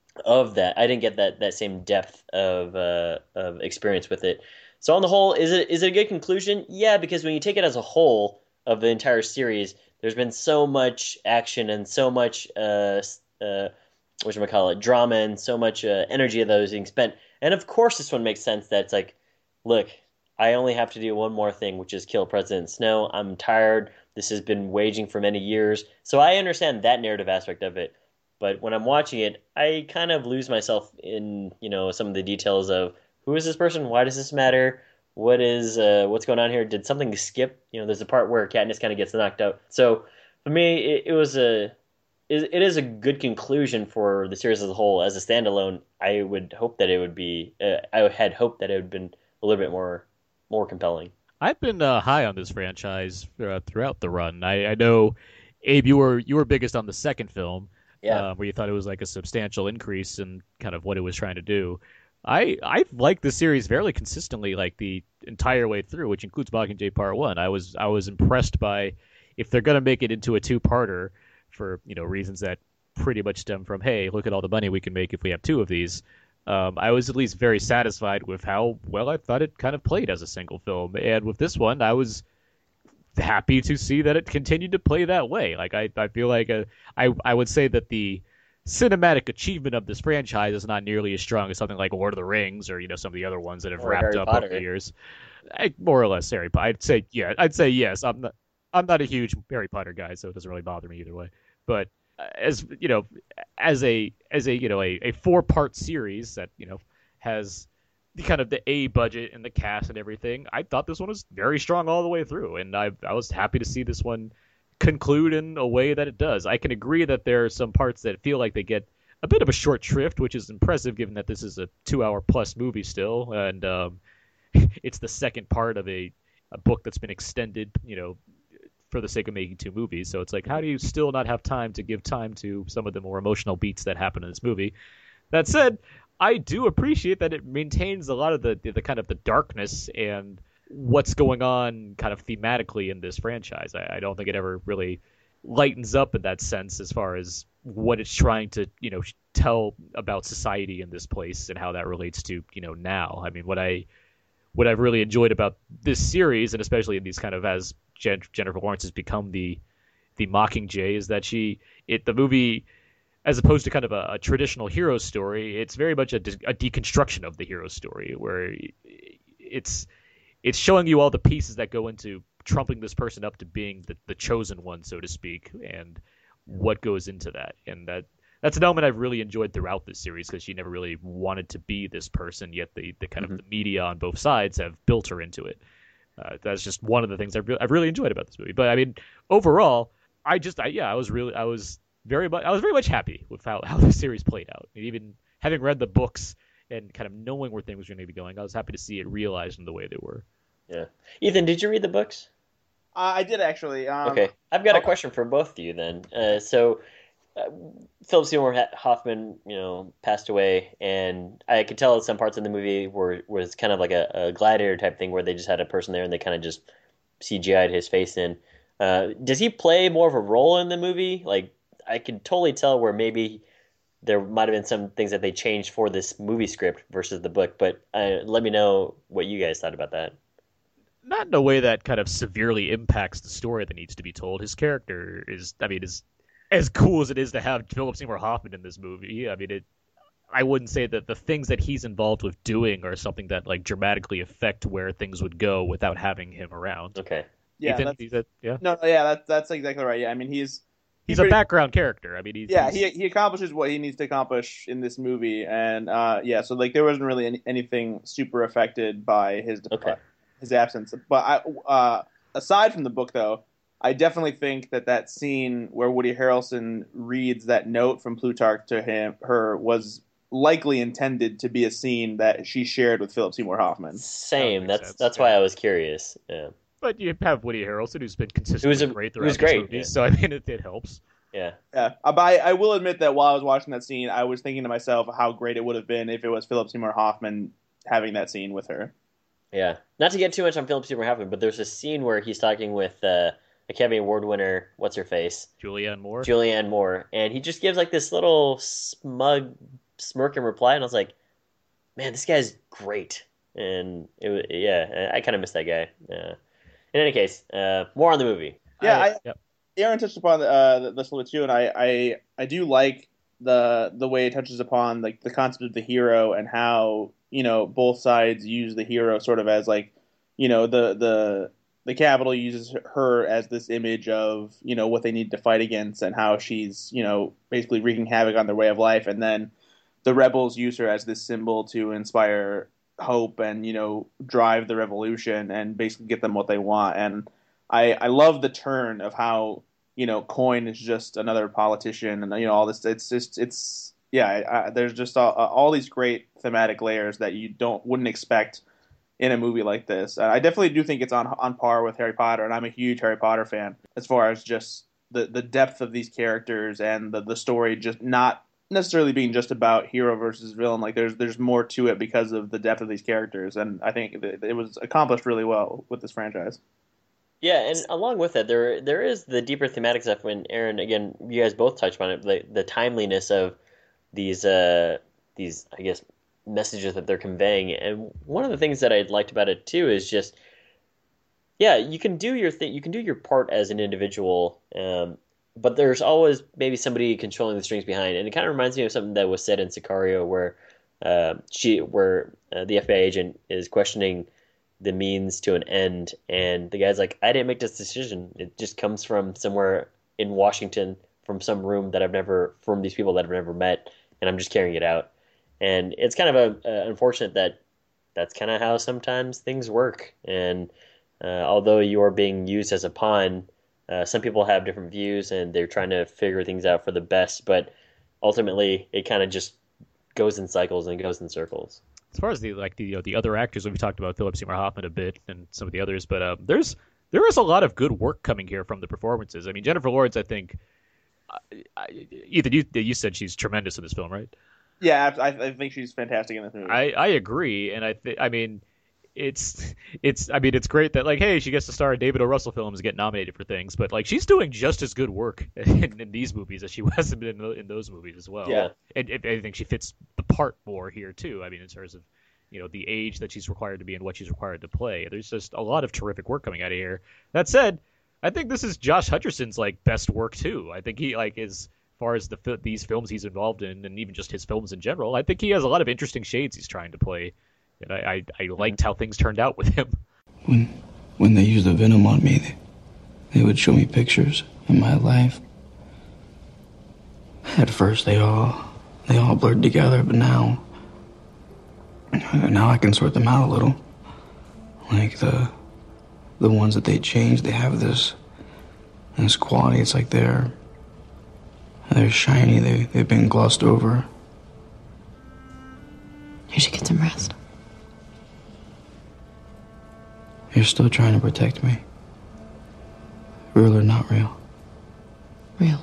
Of that, I didn't get that, that same depth of uh, of experience with it. So on the whole, is it is it a good conclusion? Yeah, because when you take it as a whole of the entire series, there's been so much action and so much uh, uh, whatchamacallit, drama and so much uh, energy of those being spent. And of course, this one makes sense. That it's like, look, I only have to do one more thing, which is kill President Snow. I'm tired. This has been waging for many years, so I understand that narrative aspect of it. But when I'm watching it, I kind of lose myself in, you know, some of the details of who is this person? Why does this matter? What is uh, what's going on here? Did something skip? You know, there's a part where Katniss kind of gets knocked out. So for me, it, it was a it, it is a good conclusion for the series as a whole. As a standalone, I would hope that it would be. Uh, I had hoped that it would have been a little bit more more compelling. I've been uh, high on this franchise uh, throughout the run. I, I know, Abe, you were you were biggest on the second film. Yeah. Uh, where you thought it was like a substantial increase in kind of what it was trying to do. I I liked the series fairly consistently, like the entire way through, which includes Mockingjay Part One. I was I was impressed by if they're gonna make it into a two-parter for you know reasons that pretty much stem from hey, look at all the money we can make if we have two of these. Um, I was at least very satisfied with how well I thought it kind of played as a single film, and with this one, I was happy to see that it continued to play that way. Like I, I feel like a, I, I would say that the cinematic achievement of this franchise is not nearly as strong as something like Lord of the Rings or you know some of the other ones that have Or wrapped Harry up Potter. over the years. I, more or less Harry Potter. I'd say yeah. I'd say yes. I'm not. I'm not a huge Harry Potter guy, so it doesn't really bother me either way. But uh, as you know, as a as a you know a, a four part series that you know has the kind of the A budget and the cast and everything, I thought this one was very strong all the way through, and I I was happy to see this one conclude in a way that it does. I can agree that there are some parts that feel like they get a bit of a short shrift, which is impressive given that this is a two hour plus movie still, and um, it's the second part of a, a book that's been extended, you know, for the sake of making two movies. So it's like, how do you still not have time to give time to some of the more emotional beats that happen in this movie? That said, I do appreciate that it maintains a lot of the, the, the kind of the darkness and what's going on kind of thematically in this franchise. I, I don't think it ever really lightens up in that sense as far as what it's trying to, you know, tell about society in this place and how that relates to, you know, now. I mean, what I what I've really enjoyed about this series, and especially in these kind of as Jen, Jennifer Lawrence has become the the Mockingjay, is that she it the movie, as opposed to kind of a, a traditional hero story, it's very much a, de- a deconstruction of the hero story, where it's it's showing you all the pieces that go into trumping this person up to being the, the chosen one, so to speak, and what goes into that. And that that's an element I've really enjoyed throughout this series, because she never really wanted to be this person, yet the, the kind mm-hmm. of the media on both sides have built her into it. Uh, that's just one of the things I've, re- I've really enjoyed about this movie. But I mean, overall, I just, I, yeah, I was really, I was very much, I was very much happy with how, how the series played out. And even having read the books and kind of knowing where things were going to be going, I was happy to see it realized in the way they were. Yeah. Ethan, did you read the books? Uh, I did actually. Um, okay. I've got I'll... a question for both of you then. Uh, so, uh, Philip Seymour Hoffman, you know, passed away, and I could tell some parts of the movie were was kind of like a, a gladiator type thing where they just had a person there and they kind of just C G I'd his face in. Uh, does he play more of a role in the movie? Like, I could totally tell where maybe there might have been some things that they changed for this movie script versus the book, but uh, let me know what you guys thought about that. Not in a way that kind of severely impacts the story that needs to be told. His character is, I mean, is as cool as it is to have Philip Seymour Hoffman in this movie. I mean, it. I wouldn't say that the things that he's involved with doing are something that like dramatically affect where things would go without having him around. Okay. Yeah. Ethan, That's, he's a, yeah. No, yeah, that's that's exactly right. Yeah, I mean, he's he's pretty, a background character. I mean, he's yeah, he's, he he accomplishes what he needs to accomplish in this movie, and uh, yeah, so like there wasn't really any, anything super affected by his okay. his absence. But I, uh, aside from the book, though, I definitely think that that scene where Woody Harrelson reads that note from Plutarch to him, her, was likely intended to be a scene that she shared with Philip Seymour Hoffman. Same. That That's sense, that's yeah. why I was curious. Yeah. But you have Woody Harrelson, who's been consistently was a- great he throughout was these great, movies, yeah. so I mean, it, it helps. Yeah. Yeah, uh, but I, I will admit that while I was watching that scene, I was thinking to myself how great it would have been if it was Philip Seymour Hoffman having that scene with her. Yeah. Not to get too much on Philip Seymour Hoffman, but there's a scene where he's talking with uh, Academy Award winner, what's her face? Julianne Moore. Julianne Moore. And he just gives like this little smug smirk in reply, and I was like, man, this guy's great. And it was, yeah, I kind of miss that guy. Uh, in any case, uh, more on the movie. Yeah, I- I, yep. Aaron touched upon uh, this a little bit too, and I, I, I do like the the way it touches upon like the concept of the hero and how you know both sides use the hero sort of as like you know the the the Capitol uses her as this image of you know what they need to fight against and how she's you know basically wreaking havoc on their way of life, and then the rebels use her as this symbol to inspire hope and you know drive the revolution and basically get them what they want. And I I love the turn of how you know Coin is just another politician and you know all this. It's just it's yeah. I, there's just all, all these great thematic layers that you don't wouldn't expect in a movie like this. Uh, I definitely do think it's on on par with Harry Potter, and I'm a huge Harry Potter fan as far as just the the depth of these characters and the the story just not necessarily being just about hero versus villain. Like there's there's more to it because of the depth of these characters, and I think it, it was accomplished really well with this franchise. Yeah, and along with that, there there is the deeper thematic stuff. When Aaron, again, you guys both touched on it, the the timeliness of these uh, these I guess messages that they're conveying. And one of the things that I liked about it too is just, yeah, you can do your thing, you can do your part as an individual, um, but there's always maybe somebody controlling the strings behind, and it kind of reminds me of something that was said in Sicario, where uh, she, where uh, the F B I agent is questioning the means to an end, and the guy's like, "I didn't make this decision. It just comes from somewhere in Washington, from some room that I've never, from these people that I've never met, and I'm just carrying it out." And it's kind of a, a unfortunate that that's kind of how sometimes things work. And uh, although you're being used as a pawn, uh, some people have different views and they're trying to figure things out for the best. But ultimately, it kind of just goes in cycles and goes in circles. As far as the like the you know, the other actors, we talked about Philip Seymour Hoffman a bit and some of the others, but um, there's there is a lot of good work coming here from the performances. I mean, Jennifer Lawrence, I think, I, I, Ethan, you you said she's tremendous in this film, right? Yeah, I, I think she's fantastic in this movie. I, I agree, and I th- I mean, it's it's I mean it's great that like hey she gets to star in David O. Russell films and get nominated for things, but like she's doing just as good work in, in these movies as she was in, in those movies as well. Yeah, and, and I think she fits the part more here too. I mean, in terms of you know the age that she's required to be and what she's required to play. There's just a lot of terrific work coming out of here. That said, I think this is Josh Hutcherson's like best work too. I think he like is. As far as the these films he's involved in, and even just his films in general, I think he has a lot of interesting shades he's trying to play, and I I, I liked how things turned out with him. When when they used the venom on me, they, they would show me pictures in my life. At first, they all they all blurred together, but now now I can sort them out a little. Like the the ones that they changed, they have this this quality. It's like they're. They're shiny, they, they've been glossed over. You should get some rest. You're still trying to protect me. Real or not real? Real.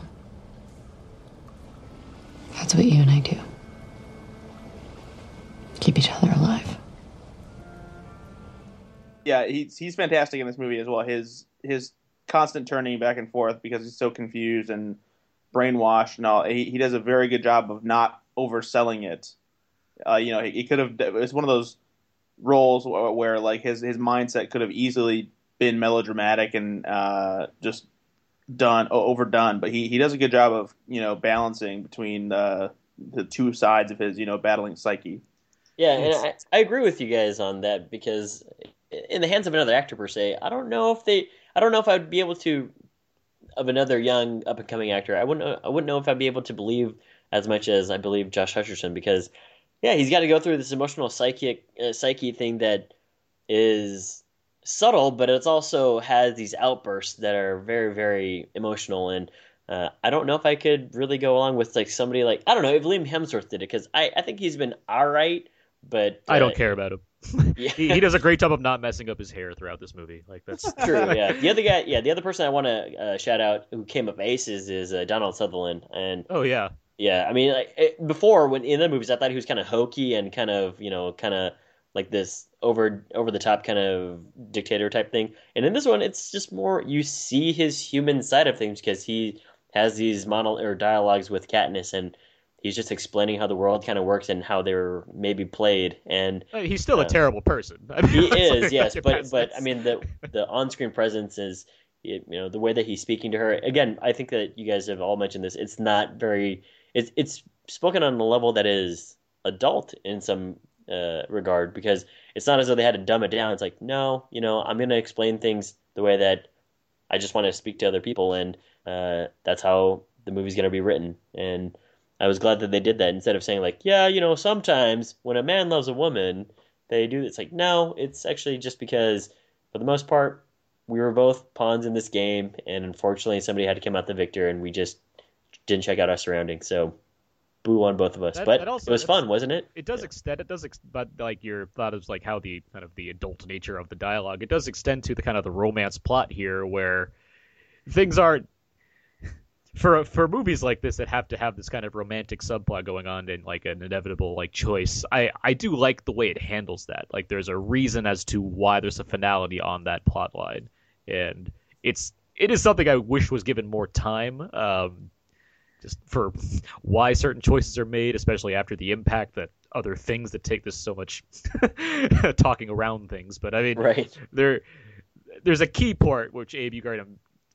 That's what you and I do. Keep each other alive. Yeah, he's he's fantastic in this movie as well. His his constant turning back and forth because he's so confused and brainwashed and all. He, he does a very good job of not overselling it. Uh, you know, he, he could have. It's one of those roles where, where like his his mindset could have easily been melodramatic and uh, just done overdone. But he, he does a good job of you know balancing between the the two sides of his you know battling psyche. Yeah, and I, I agree with you guys on that because in the hands of another actor per se, I don't know if they. I don't know if I'd be able to. Of another young up and coming actor, I wouldn't I wouldn't know if I'd be able to believe as much as I believe Josh Hutcherson because yeah, he's got to go through this emotional psychic uh, psyche thing that is subtle, but it's also has these outbursts that are very very emotional, and uh, I don't know if I could really go along with like somebody like I don't know if Liam Hemsworth did it because I, I think he's been all right, but uh, I don't care about him. Yeah. he, he does a great job of not messing up his hair throughout this movie. Like that's true. Yeah, the other guy, yeah, the other person I want to uh, shout out who came up aces is uh, Donald Sutherland. And oh yeah, yeah. I mean, like it, before when in the movies, I thought he was kind of hokey and kind of you know kind of like this over over the top kind of dictator type thing. And in this one, it's just more you see his human side of things because he has these mono or dialogues with Katniss and. He's just explaining how the world kind of works and how they're maybe played. And he's still uh, a terrible person. I mean, he is, like, yes, but but I mean the the on-screen presence is, you know, the way that he's speaking to her. Again, I think that you guys have all mentioned this. It's not very. It's it's spoken on a level that is adult in some uh, regard because it's not as though they had to dumb it down. It's like no, you know, I'm going to explain things the way that I just want to speak to other people, and uh, that's how the movie's going to be written. And I was glad that they did that instead of saying like, yeah, you know, sometimes when a man loves a woman, they do. It's like, no, it's actually just because for the most part, we were both pawns in this game. And unfortunately, somebody had to come out the victor and we just didn't check out our surroundings. So boo on both of us. That, but that also, it was fun, wasn't it? It does yeah. extend. It does, ex- but like your thought of like how the kind of the adult nature of the dialogue, it does extend to the kind of the romance plot here where things aren't. For for movies like this that have to have this kind of romantic subplot going on and like an inevitable like choice, I, I do like the way it handles that. Like there's a reason as to why there's a finality on that plot line, and it's it is something I wish was given more time, um, just for why certain choices are made, especially after the impact that other things that take this so much talking around things. But I mean, right. there there's a key part which Abe you kind of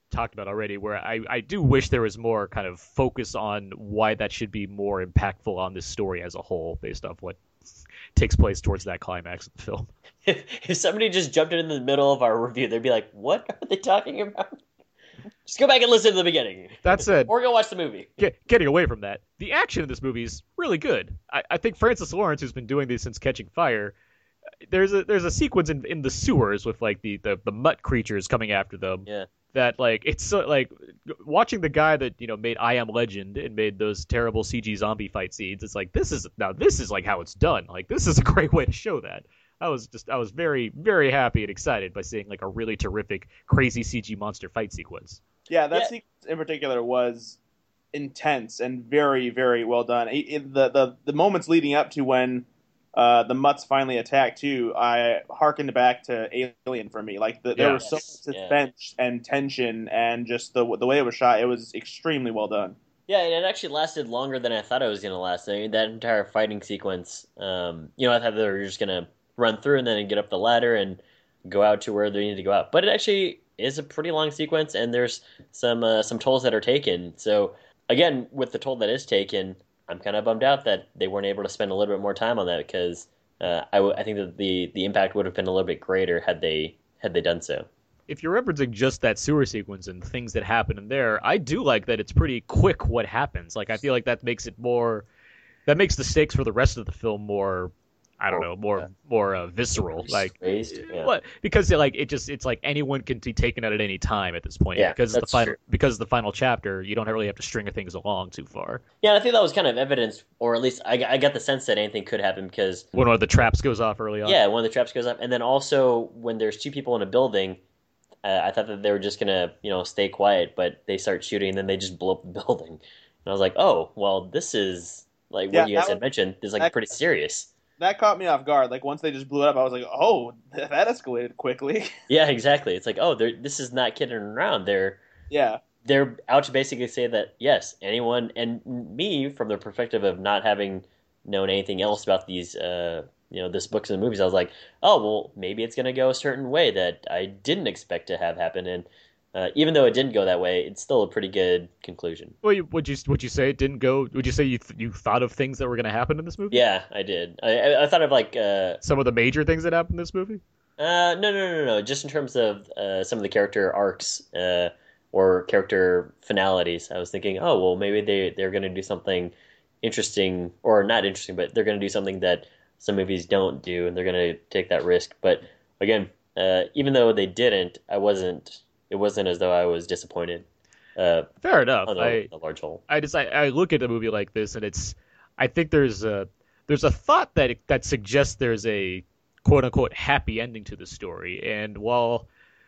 talked about already, where I, I do wish there was more kind of focus on why that should be more impactful on this story as a whole, based off what takes place towards that climax of the film. If, if somebody just jumped in the middle of our review, they'd be like, what are they talking about? Just go back and listen to the beginning. That said, or go watch the movie. Get, getting away from that, the action in this movie is really good. I, I think Francis Lawrence, who's been doing these since Catching Fire, there's a there's a sequence in, in the sewers with like the, the, the mutt creatures coming after them. Yeah. That like it's so like watching the guy that you know made I Am Legend and made those terrible C G zombie fight scenes. It's like this is now this is like how it's done. Like this is a great way to show that. I was just I was very very happy and excited by seeing like a really terrific crazy C G monster fight sequence. Yeah, that Yeah. sequence in particular was intense and very, very well done. It, it- the, the the moments leading up to when uh, the Mutts finally attack too, I harkened back to Alien for me. Like the, there Yeah. was so much Yes, suspense and tension, and just the the way it was shot, it was extremely well done. Yeah, and it actually lasted longer than I thought it was going to last. I mean, that entire fighting sequence, um, you know, I thought they were just going to run through and then get up the ladder and go out to where they need to go out. But it actually is a pretty long sequence, and there's some uh, some tolls that are taken. So, again, with the toll that is taken, I'm kind of bummed out that they weren't able to spend a little bit more time on that because uh, I, w- I think that the, the impact would have been a little bit greater had they had they done so. If you're referencing just that sewer sequence and things that happen in there, I do like that it's pretty quick what happens. Like I feel like that makes it more, that makes the stakes for the rest of the film more, I don't know, more yeah. more uh, visceral. Like Raised, yeah. what? Because like it just it's like anyone can be taken out at any time at this point. Yeah, because it's the that's final true. because it's the final chapter, you don't really have to string things along too far. Yeah, and I think that was kind of evidence, or at least I, I got the sense that anything could happen because When one of the traps goes off early on. yeah, one of the traps goes up, and then also when there's two people in a building, uh, I thought that they were just gonna you know stay quiet, but they start shooting, and then they just blow up the building, and I was like, oh, well, this is like Yeah, what you guys that had was- mentioned is like that- pretty serious. That caught me off guard. Like once they just blew it up, I was like, "Oh, that escalated quickly." Yeah, exactly. It's like, oh, they're, this is not kidding around. They're yeah, they're out to basically say that yes, anyone and me from the perspective of not having known anything else about these, uh, you know, this books and movies, I was like, oh, well, maybe it's going to go a certain way that I didn't expect to have happen, and uh, even though it didn't go that way, it's still a pretty good conclusion. Well, you, would you would you say it didn't go? Would you say you th- you thought of things that were going to happen in this movie? Yeah, I did. I, I, I thought of like. Uh, Some of the major things that happened in this movie. Uh, no, no, no, no. Just in terms of uh, some of the character arcs uh, or character finalities, I was thinking, oh, well, maybe they they're going to do something interesting, or not interesting, but they're going to do something that some movies don't do, and they're going to take that risk. But again, uh, even though they didn't, I wasn't. It wasn't as though I was disappointed. Uh, Fair enough. on a, I, a large whole. I just I, I look at a movie like this and it's I think there's a there's a thought that that suggests there's a quote unquote happy ending to the story, and while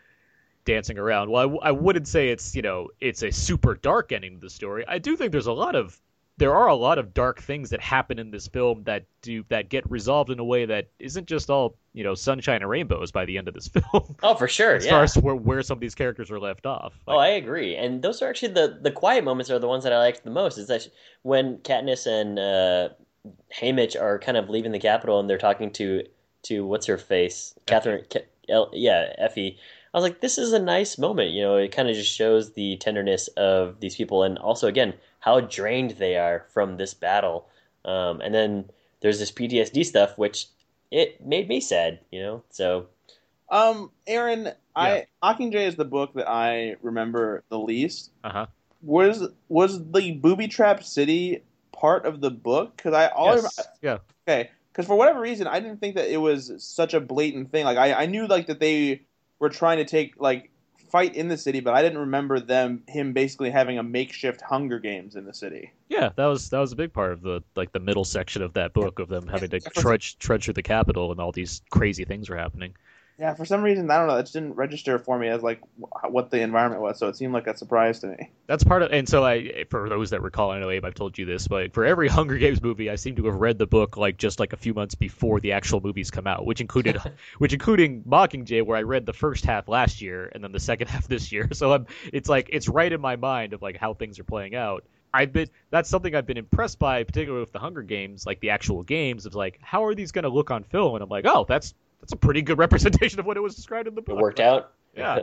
dancing around, well I, w- I wouldn't say it's you know it's a super dark ending to the story. I do think there's a lot of there are a lot of dark things that happen in this film that do that get resolved in a way that isn't just all you know sunshine and rainbows by the end of this film. Oh, for sure. As yeah. far as where, where some of these characters are left off. Oh, I agree. And those are actually the, the quiet moments are the ones that I liked the most. Is that when Katniss and uh, Haymitch are kind of leaving the Capitol and they're talking to to what's her face, Catherine, Ca- El- yeah, Effie. I was like, this is a nice moment. You know, it kind of just shows the tenderness of these people, and also again how drained they are from this battle. Um, and then there's this P T S D stuff, which it made me sad. You know, so. Um, Aaron, I Mockingjay is the book that I remember the least. Uh huh. Was was the booby trap city part of the book? Because I all I Yes. remember, Yeah. okay, because for whatever reason I didn't think that it was such a blatant thing. Like I, I knew like that they were trying to take like fight in the city, but I didn't remember them him basically having a makeshift Hunger Games in the city. Yeah, that was that was a big part of the like the middle section of that book of them having to Yeah, for- trudge trudge through the Capitol and all these crazy things were happening. Yeah, for some reason I don't know. It just didn't register for me as like wh- what the environment was, so it seemed like a surprise to me. That's part of, and so I, for those that recall, I know Abe, I've told you this, but for every Hunger Games movie, I seem to have read the book like just like a few months before the actual movies come out, which included, which including Mockingjay, where I read the first half last year and then the second half this year. So I'm, it's like it's right in my mind of like how things are playing out. I've been that's something I've been impressed by, particularly with the Hunger Games, like the actual games. Of like, how are these going to look on film? And I'm like, oh, that's that's a pretty good representation of what it was described in the book. It worked out. Yeah.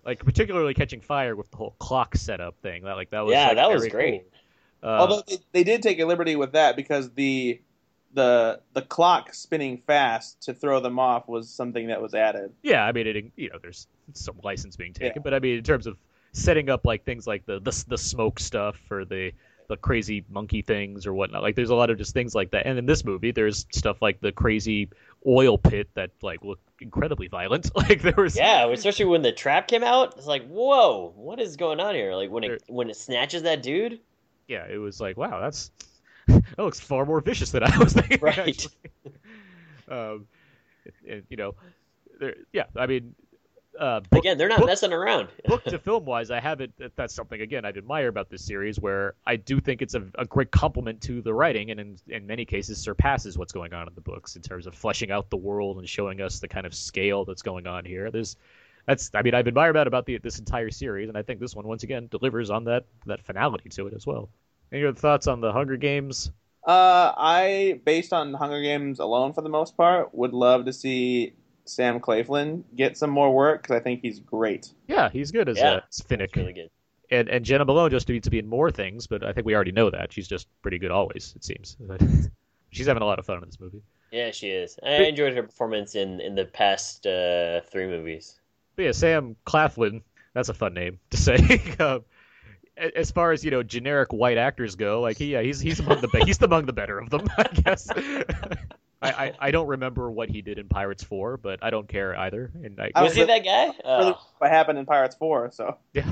Like particularly catching fire with the whole clock setup thing. That like that was Yeah, like, that was very great. cool. Uh, Although they, they did take a liberty with that because the the the clock spinning fast to throw them off was something that was added. yeah, I mean, it, you know, there's some license being taken, Yeah. but I mean, in terms of setting up like things like the the, the smoke stuff or the the crazy monkey things or whatnot, like there's a lot of just things like that. And in this movie, there's stuff like the crazy oil pit that like looked incredibly violent. Like there was Yeah, especially when the trap came out, it's like, whoa, what is going on here? Like when There- it when it snatches that dude. yeah, it was like, wow, that's that looks far more vicious than I was thinking. Right. actually. um, and, you know, there, yeah, I mean, uh, book, Again, they're not book, messing around. book to film wise, I haven't. That's something again I admire about this series, where I do think it's a, a great compliment to the writing, and in, in many cases surpasses what's going on in the books in terms of fleshing out the world and showing us the kind of scale that's going on here. There's that's I mean I've admired that about the this entire series, and I think this one once again delivers on that that finality to it as well. Any other thoughts on the Hunger Games? Uh, I, based on Hunger Games alone for the most part, would love to see Sam Claflin get some more work because I think he's great. Yeah, he's good as, Yeah, uh, as Finnick. It's really good. And and Jenna Malone just needs to be in more things, but I think we already know that. She's just pretty good always, it seems. She's having a lot of fun in this movie. Yeah, she is. I enjoyed her performance in, in the past uh, three movies. But yeah, Sam Claflin, that's a fun name to say. um, a- as far as, you know, generic white actors go, like he, yeah, he's he's among the be- he's among the better of them, I guess. I, I, I don't remember what he did in Pirates four, but I don't care either. And I, I Was he was- that guy? Really, Oh. what happened in Pirates four? So yeah,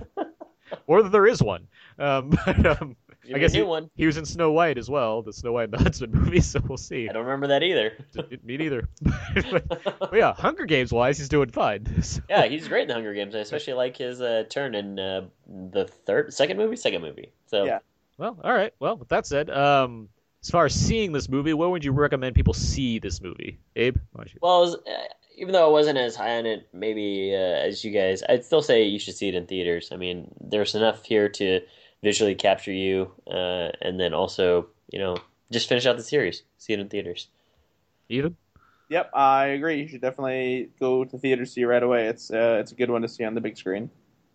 or that there is one. Um, but, um, Give I me guess a new he, one. he was in Snow White as well, the Snow White and the Huntsman movie. So we'll see. I don't remember that either. Me neither. but, but yeah, Hunger Games wise, he's doing fine. So- Yeah, he's great in the Hunger Games. I especially like his uh, turn in uh, the third, second movie, second movie. So Yeah. Well, all right. Well, with that said, um, as far as seeing this movie, where would you recommend people see this movie? Abe? Why don't you- well, it was, uh, even though I wasn't as high on it, maybe uh, as you guys, I'd still say you should see it in theaters. I mean, there's enough here to visually capture you, uh, and then also, you know, just finish out the series. See it in theaters. Ethan? Yep, I agree. You should definitely go to theater to see it right away. It's uh, it's a good one to see on the big screen.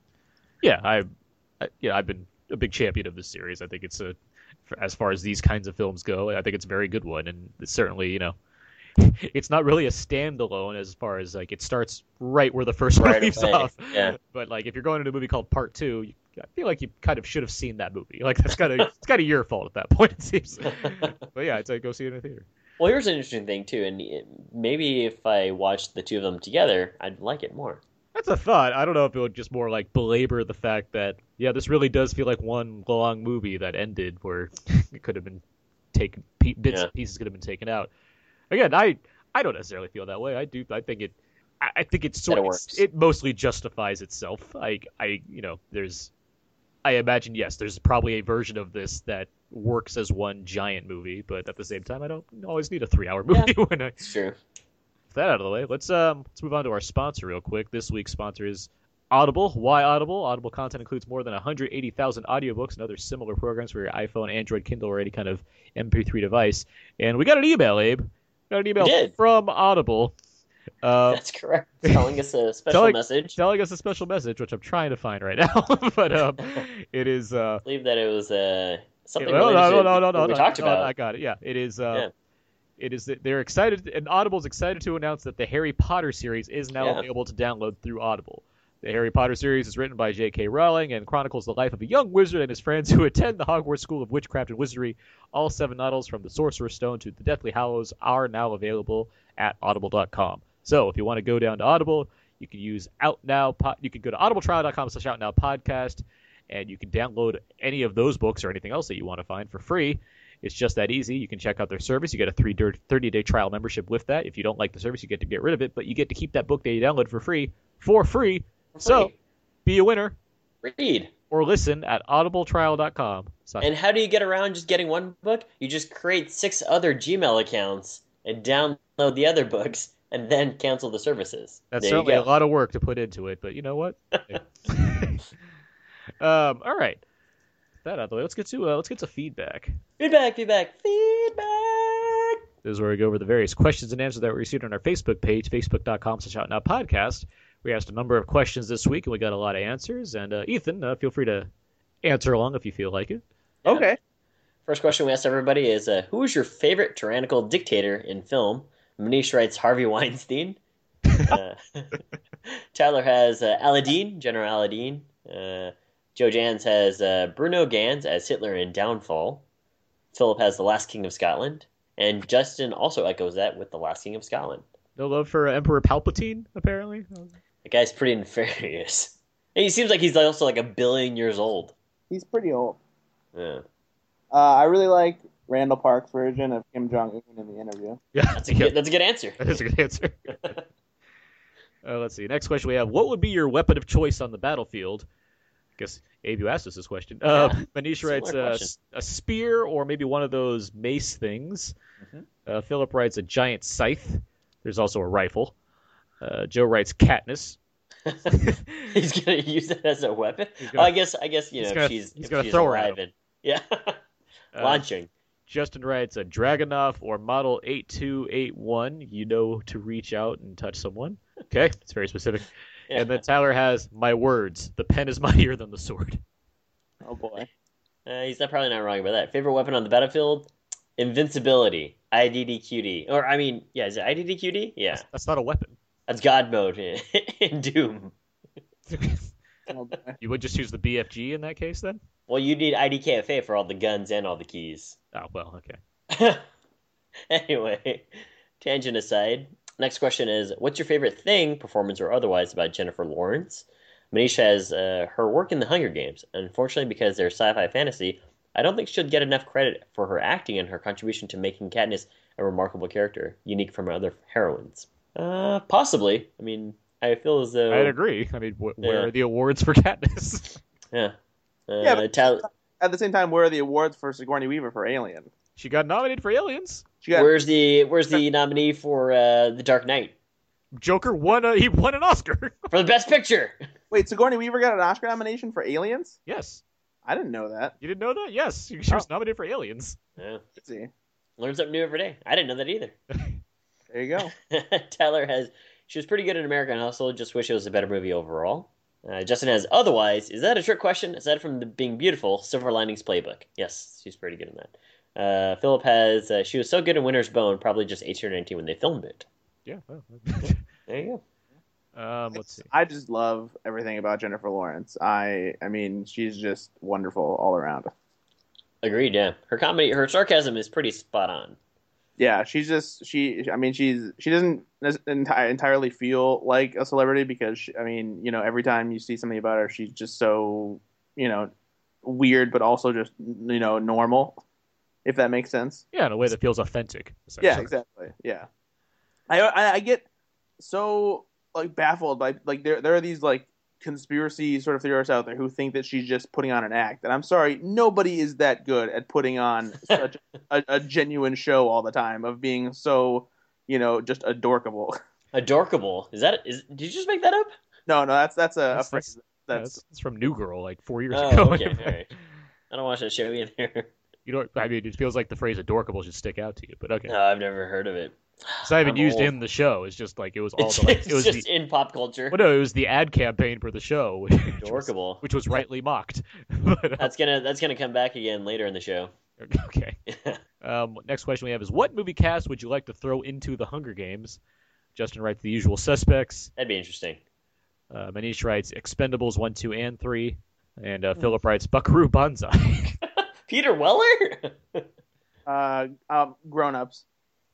Yeah, I, I, yeah, I've been a big champion of this series. I think it's a, as far as these kinds of films go, I think it's a very good one, and it's certainly, you know, it's not really a standalone as far as like it starts right where the first one Right leaves away, off. yeah. But like if you're going into a movie called Part Two, you, I feel like you kind of should have seen that movie. Like that's kind of it's kind of your fault at that point, it seems. But yeah, I'd say go see it in a theater. Well, here's an interesting thing too, and it- maybe if I watched the two of them together, I'd like it more. That's a thought. I don't know if it would just more like belabor the fact that yeah, this really does feel like one long movie that ended where it could have been taken pe- bits Yeah. and pieces could have been taken out. Again, I I don't necessarily feel that way. I do. I think it. I I think it's sort That of it works. it mostly justifies itself. I I you know there's. I imagine yes, there's probably a version of this that works as one giant movie, but at the same time, I don't always need a three-hour movie when I. It's true. With that out of the way, let's um let's move on to our sponsor real quick. This week's sponsor is Audible. Why Audible? Audible content includes more than one hundred eighty thousand audiobooks and other similar programs for your iPhone, Android, Kindle, or any kind of M P three device. And we got an email, Abe. We got an email We did. from Audible. Uh, That's correct. Telling us a special telling, message. telling us a special message, which I'm trying to find right now. but um, it is. Uh, I believe that it was uh, something no, related no, to no, no, no, what no, we no, talked no, about. I got it. Yeah, it is. Uh, Yeah. It is that they're excited, and Audible's excited to announce that the Harry Potter series is now Yeah. available to download through Audible. The Harry Potter series is written by J K. Rowling and chronicles the life of a young wizard and his friends who attend the Hogwarts School of Witchcraft and Wizardry. All seven novels, from the Sorcerer's Stone to the Deathly Hallows, are now available at audible dot com. So if you want to go down to Audible, you can use Out Now. Po- you can go to audible trial dot com slash Out Now podcast, and you can download any of those books or anything else that you want to find for free. It's just that easy. You can check out their service. You get a three thirty-day trial membership with that. If you don't like the service, you get to get rid of it, but you get to keep that book that you download for free, for free. For So free. be a winner Read. or listen at audible trial dot com. And how do you get around just getting one book? You just create six other Gmail accounts and download the other books and then cancel the services. That's there you certainly a go. lot of work to put into it, but you know what? um, all right. That out of the way. Let's get to uh, let's get to feedback. Feedback, feedback, feedback. This is where we go over the various questions and answers that we received on our Facebook page, facebook dot com slash Out Now Podcast, We asked a number of questions this week, and we got a lot of answers. And uh, Ethan, uh, feel free to answer along if you feel like it. Okay. First question we asked everybody is, uh, who is your favorite tyrannical dictator in film? Manish writes Harvey Weinstein. uh, Tyler has uh, Aladdin, General Aladdin. Uh, Joe Jans has uh, Bruno Ganz as Hitler in Downfall. Philip has The Last King of Scotland. And Justin also echoes that with The Last King of Scotland. No love for uh, Emperor Palpatine, apparently. The guy's pretty nefarious. And he seems like he's also like a billion years old. He's pretty old. Yeah. Uh, I really like Randall Park's version of Kim Jong-un in the interview. Yeah, That's a good, that's a good answer. That is a good answer. uh, let's see. Next question we have: what would be your weapon of choice on the battlefield? I guess Abe, you asked us this question. Uh, Yeah, Manish similar writes uh, question. a spear or maybe one of those mace things. Mm-hmm. Uh, Philip writes a giant scythe. There's also a rifle. Uh, Joe writes Katniss. He's gonna use it as a weapon. He's oh, gonna- I guess I guess you he's know gonna- if she's he's if gonna she's throw her at alive and yeah, Uh, launching. Justin writes a Dragunov or Model eight two eight one. You know to reach out and touch someone. Okay, it's very specific. Yeah. And then Tyler has my words. The pen is mightier than the sword. Oh boy. Uh, he's not probably not wrong about that. Favorite weapon on the battlefield? Invincibility. I D D Q D. Or I mean, yeah, is it I D D Q D? Yeah, That's, that's not a weapon. that's God mode in, in Doom. Oh boy. You would just use the B F G in that case then? Well, you need I D K F A for all the guns and all the keys. Oh, well, okay. Anyway, tangent aside, next question is, what's your favorite thing, performance or otherwise, about Jennifer Lawrence? Manish has uh, her work in The Hunger Games. Unfortunately, because they're sci-fi fantasy, I don't think she'll get enough credit for her acting and her contribution to making Katniss a remarkable character, unique from other heroines. Uh, possibly. I mean, I feel as though... I'd agree. I mean, wh- where Yeah. are the awards for Katniss? Yeah. Uh, Yeah, but- Tal- At the same time, where are the awards for Sigourney Weaver for Alien? She got nominated for Aliens. She got where's the where's the nominee for uh, The Dark Knight? Joker won a, he won an Oscar. For the Best Picture! wait. Sigourney Weaver got an Oscar nomination for Aliens. Yes. I didn't know that. You didn't know that? Yes. She was Oh. nominated for Aliens. Yeah. Let's see. Learn something new every day. I didn't know that either. There you go. Tyler has, she was pretty good in American Hustle, just wish it was a better movie overall. Uh, Justin has, otherwise, is that a trick question? Aside from the being beautiful, Silver Linings Playbook. Yes, she's pretty good in that. Uh, Philip has, uh, she was so good in Winter's Bone, probably just eighteen or nineteen when they filmed it. Yeah. Well, There you um, let's see. I just love everything about Jennifer Lawrence. I I mean, she's just wonderful all around. go. Agreed, yeah. Her comedy, her sarcasm is pretty spot on. Yeah, she's just she. I mean, she's she doesn't enti- entirely feel like a celebrity because she, I mean, you know, every time you see something about her, she's just so you know weird, but also just you know normal. If that makes sense. Yeah, in a way that feels authentic. Yeah, essentially. exactly. Yeah, I, I I get so like baffled by like there there are these like conspiracy sort of theorists out there who think that she's just putting on an act. And I'm sorry, nobody is that good at putting on such a, a genuine show all the time of being so you know just adorkable. Adorkable. Is that, is, did you just make that up? No, no, that's that's a, That's- a phrase. Yeah, That's, That's, that's from New Girl like four years Oh, ago. okay, alright. I don't watch that show either. You don't. I mean, it feels like the phrase "adorkable" should stick out to you, but okay. No, I've never heard of it. It's not even I'm used old. in the show. It's just like it was all It's, the. Like, it's it was just the. in pop culture. Well, no, it was the ad campaign for the show, which was, Adorkable. which was rightly mocked. But, uh, That's gonna that's gonna come back again later in the show. okay. Um, next question we have is: what movie cast would you like to throw into the Hunger Games? Justin writes The Usual Suspects. That'd be interesting. Uh, Manish writes Expendables one, two, and three, and uh, Philip writes Buckaroo Banzai. Peter Weller? uh, um, grown ups.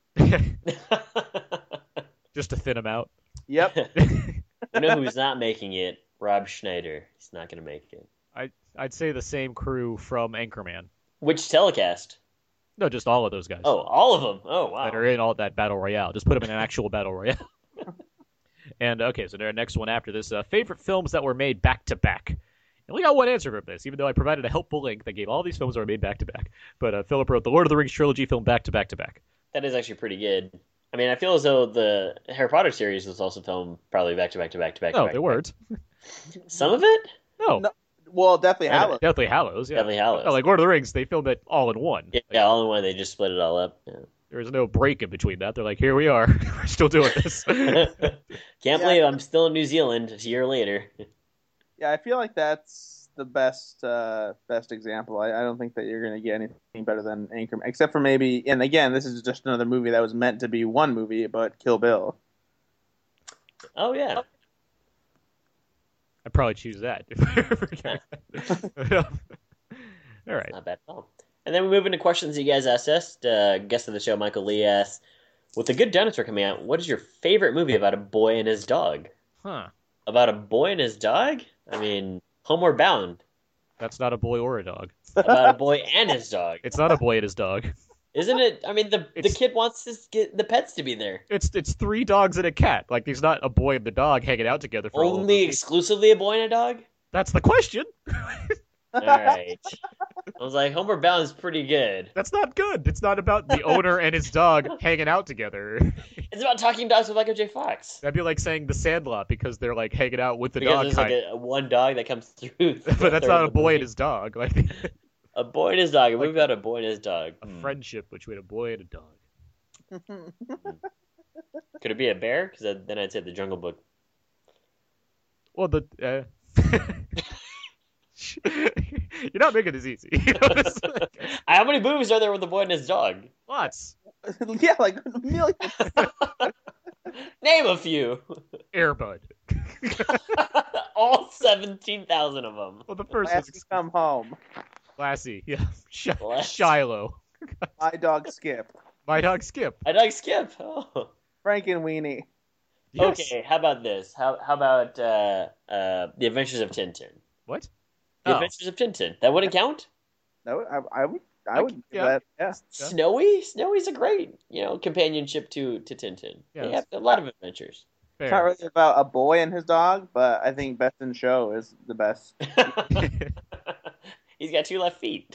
Just to thin him out. Yep. You know who's not making it? Rob Schneider. He's not gonna make it. I I'd say the same crew from Anchorman. Which telecast? No, just all of those guys. Oh, all of them. Oh, wow. That are in all that battle royale. Just put them in an actual battle royale. And okay, so our next one after this: uh, favorite films that were made back to back. And we got one answer for this, even though I provided a helpful link that gave all these films that were made back to back. But uh, Philip wrote the Lord of the Rings trilogy film back to back to back. That is actually pretty good. I mean, I feel as though the Harry Potter series was also filmed probably back to back to back to back. No, to back, they to weren't. back. Some of it? No, No, well, Deathly Yeah, Hallows. Deathly Hallows. Yeah, Deathly Hallows. No, like Lord of the Rings, they filmed it all in one. Yeah, all in one. They just split it all up. Yeah. There was no break in between that. They're like, here we are. We're still doing this. Can't Yeah. believe I'm still in New Zealand a year later. Yeah, I feel like that's the best uh, best example. I, I don't think that you're going to get anything better than Anchorman, except for maybe. And again, this is just another movie that was meant to be one movie, but Kill Bill. Oh yeah. I'd probably choose that. All right. Not bad at all. And then we move into questions you guys asked us. Uh, guest of the show, Michael Lee asks, with the good dinosaur coming out, what is your favorite movie about a boy and his dog? Huh. About a boy and his dog? I mean, Homeward Bound. That's not a boy or a dog. About a boy and his dog. It's not a boy and his dog. Isn't it? I mean, the the It's- kid wants to get the pets to be there. It's it's three dogs and a cat. Like, there's not a boy and the dog hanging out together for all of Only them. exclusively a boy and a dog? That's the question. All right. I was like, Homeward Bound is pretty good. That's not good. It's not about the owner and his dog hanging out together. It's about talking dogs with Michael J. Fox. That'd be like saying The Sandlot because they're like hanging out with the Because dog. there's like kind- a, a one dog that comes through. the but that's third not of a the boy and movie. his dog. Like A boy and his dog. A movie about a boy and his dog. a Hmm. friendship between a boy and a dog. Could it be a bear? Because then I'd say the Jungle Book. Well, the uh... you're not making this easy. You know, it's like- How many movies are there with a boy and his dog? Lots. Yeah, like a million. Name a few. Airbud. All seventeen thousand of them. Well, the first Lassie was Come Home. Lassie. Yeah. Sh- Lassie. Shiloh. My Dog Skip. My dog Skip. I dog Skip. Oh. Frank and Weenie. Yes. Okay, how about this? How how about uh, uh, The Adventures of Tintin? What? The Oh. Adventures of Tintin. That wouldn't count? No, I, I would. I Like, would. give yeah. That, yeah. Yeah. Snowy? Snowy's a great, you know, companionship to, to Tintin. Yeah, They that's- have a lot of adventures. It's not Fair. really about a boy and his dog, but I think Best in Show is the best. He's got two left feet.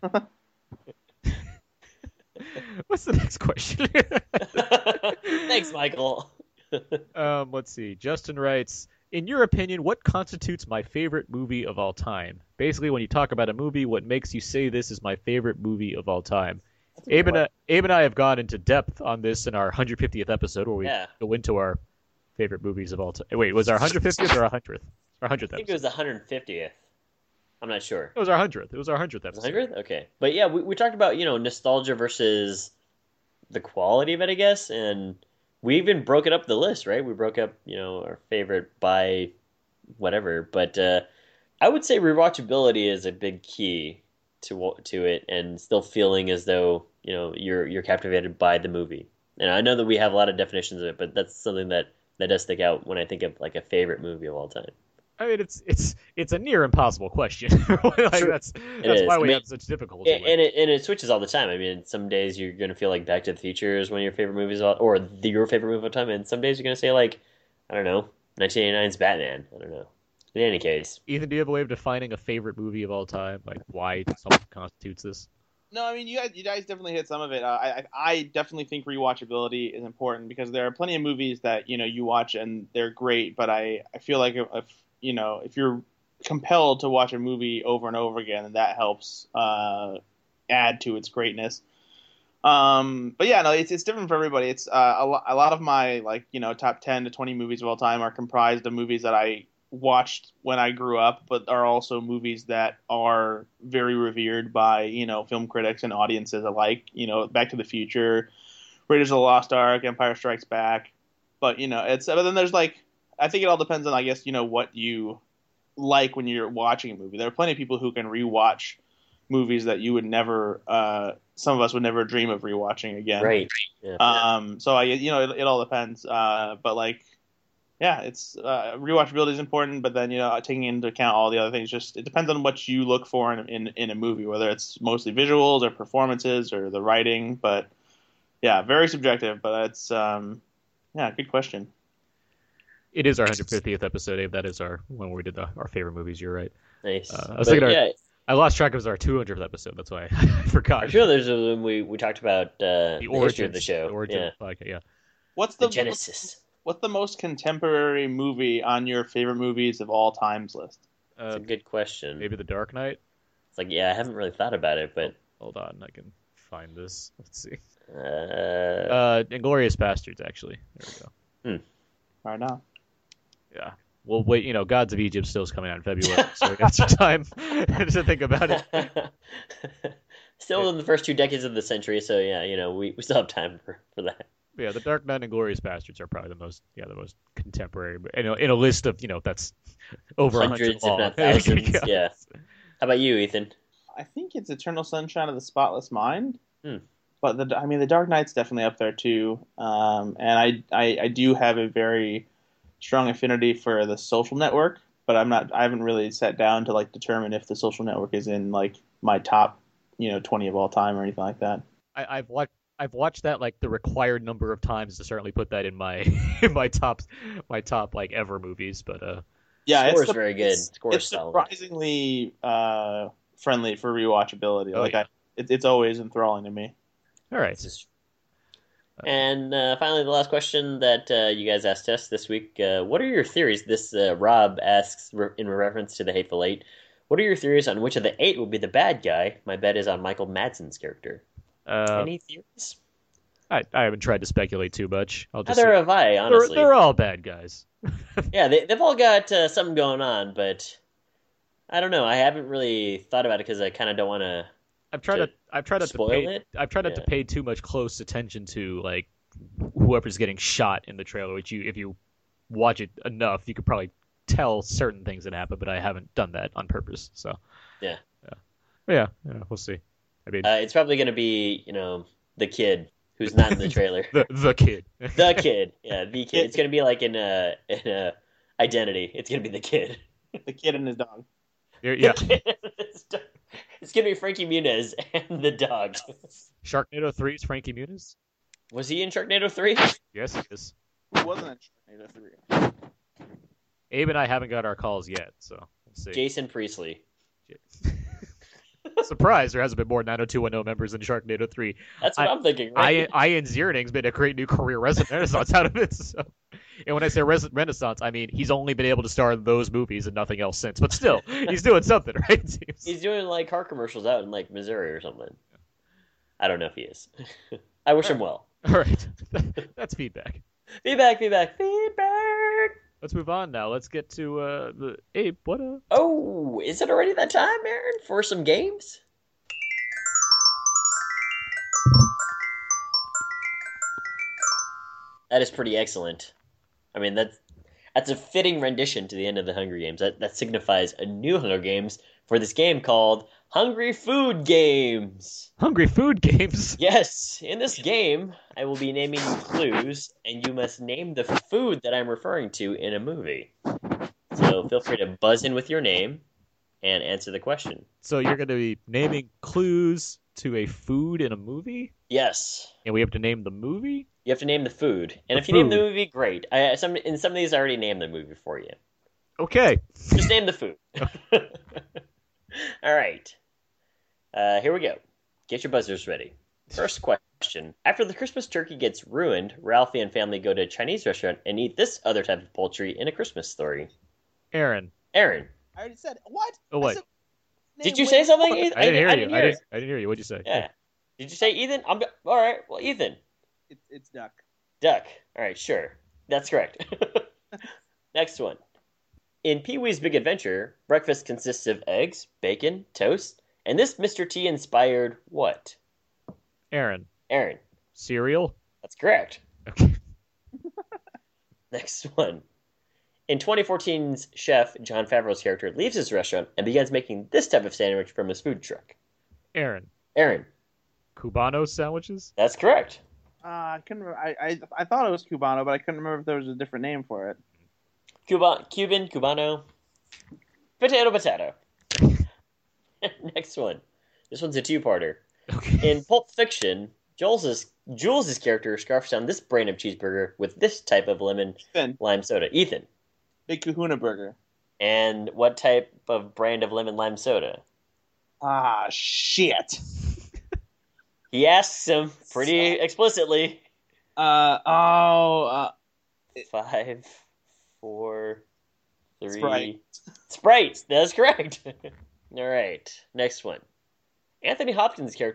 What's the next question? Thanks, Michael. um, let's see. Justin writes, in your opinion, what constitutes my favorite movie of all time? Basically, when you talk about a movie, what makes you say this is my favorite movie of all time? Abe and, I, Abe and I have gone into depth on this in our one hundred fiftieth episode, where we Yeah. go into our favorite movies of all time. Wait, was our one hundred fiftieth or our hundredth? Our I hundredth think it episode. was the one hundred fiftieth. I'm not sure. It was our hundredth. It was our hundredth Was it episode. one hundredth? Okay. But yeah, we, we talked about, you know, nostalgia versus the quality of it, I guess. And we even broke it up the list, right? We broke up, you know, our favorite by whatever. But uh, I would say rewatchability is a big key to wa- to it, and still feeling as though, you know, you're you're captivated by the movie. And I know that we have a lot of definitions of it, but that's something that, that does stick out when I think of like a favorite movie of all time. I mean, it's it's it's a near impossible question. like, True. that's that's is. why I we mean, have such difficulty. And, with and it and it switches all the time. I mean, some days you're gonna feel like Back to the Future is one of your favorite movies, of all, or the, your favorite movie of all time, and some days you're gonna say like, I don't know, nineteen eighty-nine's Batman. I don't know. In any case, Ethan, do you have a way of defining a favorite movie of all time? Like, why something constitutes this? No, I mean you guys, you guys definitely hit some of it. Uh, I, I I definitely think rewatchability is important because there are plenty of movies that you know you watch and they're great, but I, I feel like if, if you know if you're compelled to watch a movie over and over again, and that helps uh, add to its greatness. Um, but yeah, no, it's it's different for everybody. It's uh, a, lo- a lot of my like you know top ten to twenty movies of all time are comprised of movies that I watched when I grew up, but are also movies that are very revered by, you know, film critics and audiences alike. You know, Back to the Future, Raiders of the Lost Ark, Empire Strikes Back. But, you know, it's, but then there's like, I think it all depends on, I guess, you know, what you like when you're watching a movie. There are plenty of people who can rewatch movies that you would never, uh, some of us would never dream of rewatching again. right? Yeah. Um, so I, you know, it, it all depends. Uh, but like, yeah, it's uh, rewatchability is important, but then you know taking into account all the other things, just it depends on what you look for in in, in a movie, whether it's mostly visuals or performances or the writing. But yeah, very subjective. But it's um, yeah, good question. It is our one hundred fiftieth episode, Abe. That is our when we did the, our favorite movies. You're right. Nice. Uh, I was But, thinking our- yeah, I lost track of it was our two hundredth episode. That's why I forgot. I'm sure there's a when we we talked about uh, the the history of the origins, show. The origin yeah, of the podcast, yeah. What's the the genesis. What's the most contemporary movie on your favorite movies of all times list? Uh, That's a good question. maybe The Dark Knight. It's like, yeah, I haven't really thought about it, but Hold on, I can find this. Let's see. Uh, Uh, Inglorious Bastards, actually. There we go. Right now. Yeah. Well, wait. You know, Gods of Egypt still is coming out in February, so we got some time to think about it. Still in the first two decades of the century, so yeah, you know, we, we still have time for, for that. Yeah, The Dark Knight and Inglorious Bastards are probably the most, yeah, the most contemporary. But you know, in a list of, you know, that's over a hundred Hundreds, if long. not thousands. Yeah. Yeah. How about you, Ethan? I think it's Eternal Sunshine of the Spotless Mind. Hmm. But the, I mean, The Dark Knight's definitely up there too. Um, and I, I, I do have a very strong affinity for The Social Network, but I'm not. I haven't really sat down to like determine if The Social Network is in like my top, you know, twenty of all time or anything like that. I, I've watched. I've watched that like the required number of times to certainly put that in my in my top my top like ever movies, but uh yeah, Score's it's the, very good. It's, Score's it's solid. surprisingly uh, friendly for rewatchability. Oh, like yeah. I, it, it's always enthralling to me. all right. This is- And uh, finally, the last question that uh, you guys asked us this week: uh, what are your theories? This uh, Rob asks re- in reference to the Hateful Eight. What are your theories on which of the eight will be the bad guy? My bet is on Michael Madsen's character. Uh, Any theories? I, I haven't tried to speculate too much. I'll just Neither say have I, they're, honestly. they're all bad guys. Yeah, they, they've all got uh, something going on, but I don't know. I haven't really thought about it because I kind of don't want to. I've tried To to I've tried not to spoil pay it? I've tried not to Yeah. pay too much close attention to like whoever's getting shot in the trailer. Which you if you watch it enough, you could probably tell certain things that happen. But I haven't done that on purpose. So Yeah. yeah, but yeah, yeah, we'll see. I mean, Uh, it's probably going to be, you know, the kid who's not in the trailer. the the kid. The kid, yeah, the kid. It's gonna be like in a in a Identity. It's gonna be the kid. The kid and his dog. You're- yeah. It's gonna be Frankie Muniz and the dog. Sharknado three is Frankie Muniz. Was he in Sharknado three? Yes, he is. Who wasn't in Sharknado three? Abe and I haven't got our calls yet, so we'll see. Jason Priestley. Surprise! There hasn't been more nine oh two one oh members in Sharknado three. That's what I, I'm thinking. Right? I, Ian Zierning's made a great new career renaissance out of it. So. And when I say res- renaissance, I mean he's only been able to star in those movies and nothing else since. But still, he's doing something, right? It seems. He's doing like car commercials out in like Missouri or something. I don't know if he is. I wish him well. All right, that's feedback. Feedback, feedback, feedback. Let's move on now. Let's get to uh, the Abe. What a Oh, is it already that time, Aaron, for some games? That is pretty excellent. I mean, that's that's a fitting rendition to the end of the Hunger Games. That that signifies a new Hunger Games for this game called Hungry Food Games. Hungry Food Games. Yes, in this game, I will be naming you clues, and you must name the food that I'm referring to in a movie. So feel free to buzz in with your name and answer the question. So you're going to be naming clues to a food in a movie, Yes, and we have to name the movie. you have to name the food, and The if you name the food. movie, great. I some in some of these I already named the movie for you. Okay. Just name the food. All right. Uh, here we go. Get your buzzers ready. First question. After the Christmas turkey gets ruined, Ralphie and family go to a Chinese restaurant and eat this other type of poultry in A Christmas Story. Aaron. Aaron, I already said what? Oh I wait, said- did name you way say something, more. Ethan? I didn't hear I you. didn't I hear didn't. I didn't hear you. What'd you say? Yeah. Did you say Ethan? I'm go- all right. Well, Ethan, It's, it's duck. duck. All right, sure. That's correct. Next one. In Pee-wee's Big Adventure, breakfast consists of eggs, bacon, toast, and this Mister T inspired what? Aaron. Aaron. Cereal. That's correct. Okay. Next one. In twenty fourteen's Chef, Jon Favreau's character leaves his restaurant and begins making this type of sandwich from his food truck. Aaron. Aaron. Cubano sandwiches. That's correct. Uh, I couldn't. Remember, I, I I thought it was Cubano, but I couldn't remember if there was a different name for it. Cuba, Cuban, Cubano, potato, potato. Next one. This one's a two-parter. Okay. In Pulp Fiction, Jules' Jules' character scarfs down this brand of cheeseburger with this type of lemon Ethan, lime soda. Ethan. Big Kahuna Burger. And what type of brand of lemon lime soda? Ah, shit. He asks him pretty explicitly. Uh oh. Uh, Five, four, three. Sprite. Sprite. That's correct. All right. Next one. Anthony Hopkins' character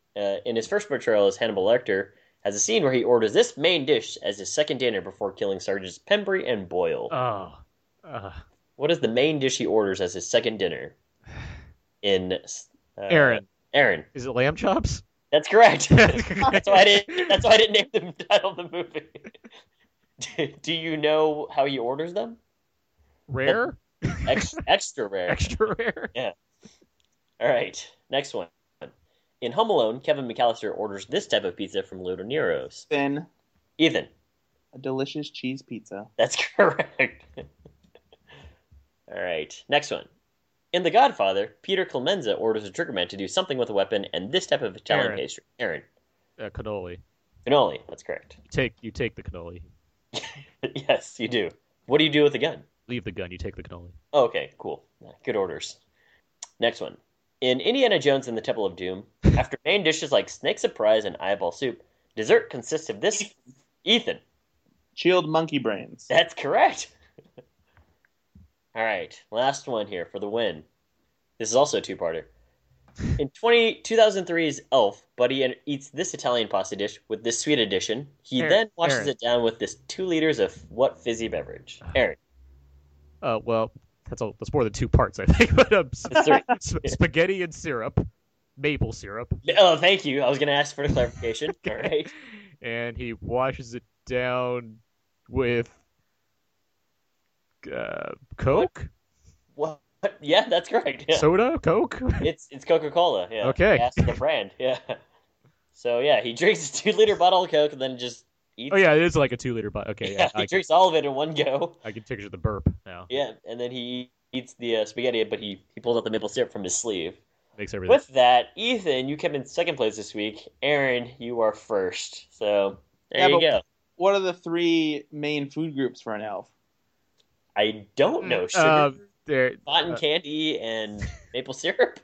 uh, in his first portrayal as Hannibal Lecter, has a scene where he orders this main dish as his second dinner before killing Sergeants Pembry and Boyle. Oh. Uh, what is the main dish he orders as his second dinner? In uh, Aaron. Aaron. Is it lamb chops? That's correct. that's why I didn't. That's why I didn't name the title of the movie. do, do you know how he orders them? Rare. Ex, extra rare. Extra rare. Yeah. All right. Next one. In Home Alone, Kevin McAllister orders this type of pizza from Lou Nero's. Thin. Ethan. A delicious cheese pizza. That's correct. All right. Next one. In The Godfather, Peter Clemenza orders a triggerman to do something with a weapon and this type of Italian Aaron. pastry. Aaron. Uh, cannoli. Cannoli. That's correct. You take you take the cannoli. Yes, you do. What do you do with the gun? Leave the gun. You take the cannoli. Oh, okay, cool. Good orders. Next one. In Indiana Jones and the Temple of Doom, after main dishes like snake surprise and eyeball soup, dessert consists of this. Ethan. Chilled monkey brains. That's correct. All right, last one here for the win. This is also a two-parter. In twenty, two thousand three's Elf, Buddy eats this Italian pasta dish with this sweet addition. He Aaron, then washes Aaron. it down with this two liters of what fizzy beverage? Aaron. Uh, well, that's a, that's more than two parts, I think. But um, three. sp- spaghetti and syrup, maple syrup, Oh, thank you. I was going to ask for the clarification. All right. and he washes it down with uh, Coke, What? Yeah, that's correct. Yeah. soda, Coke. It's it's Coca-Cola. Yeah. Okay. Ask the brand. Yeah. So yeah, he drinks a two-liter bottle of Coke and then just eats. Oh yeah, it is like a two-liter bottle. Okay, Yeah, yeah, he I, drinks all of it in one go. I can picture the burp now. Yeah, and then he eats the uh, spaghetti, but he, he pulls out the maple syrup from his sleeve. Makes everything. With that, Ethan, you came in second place this week. Aaron, you are first. So there Yeah, you but- go. What are the three main food groups for an elf? I don't know. Sugar, Uh, there, cotton uh, candy, and maple syrup?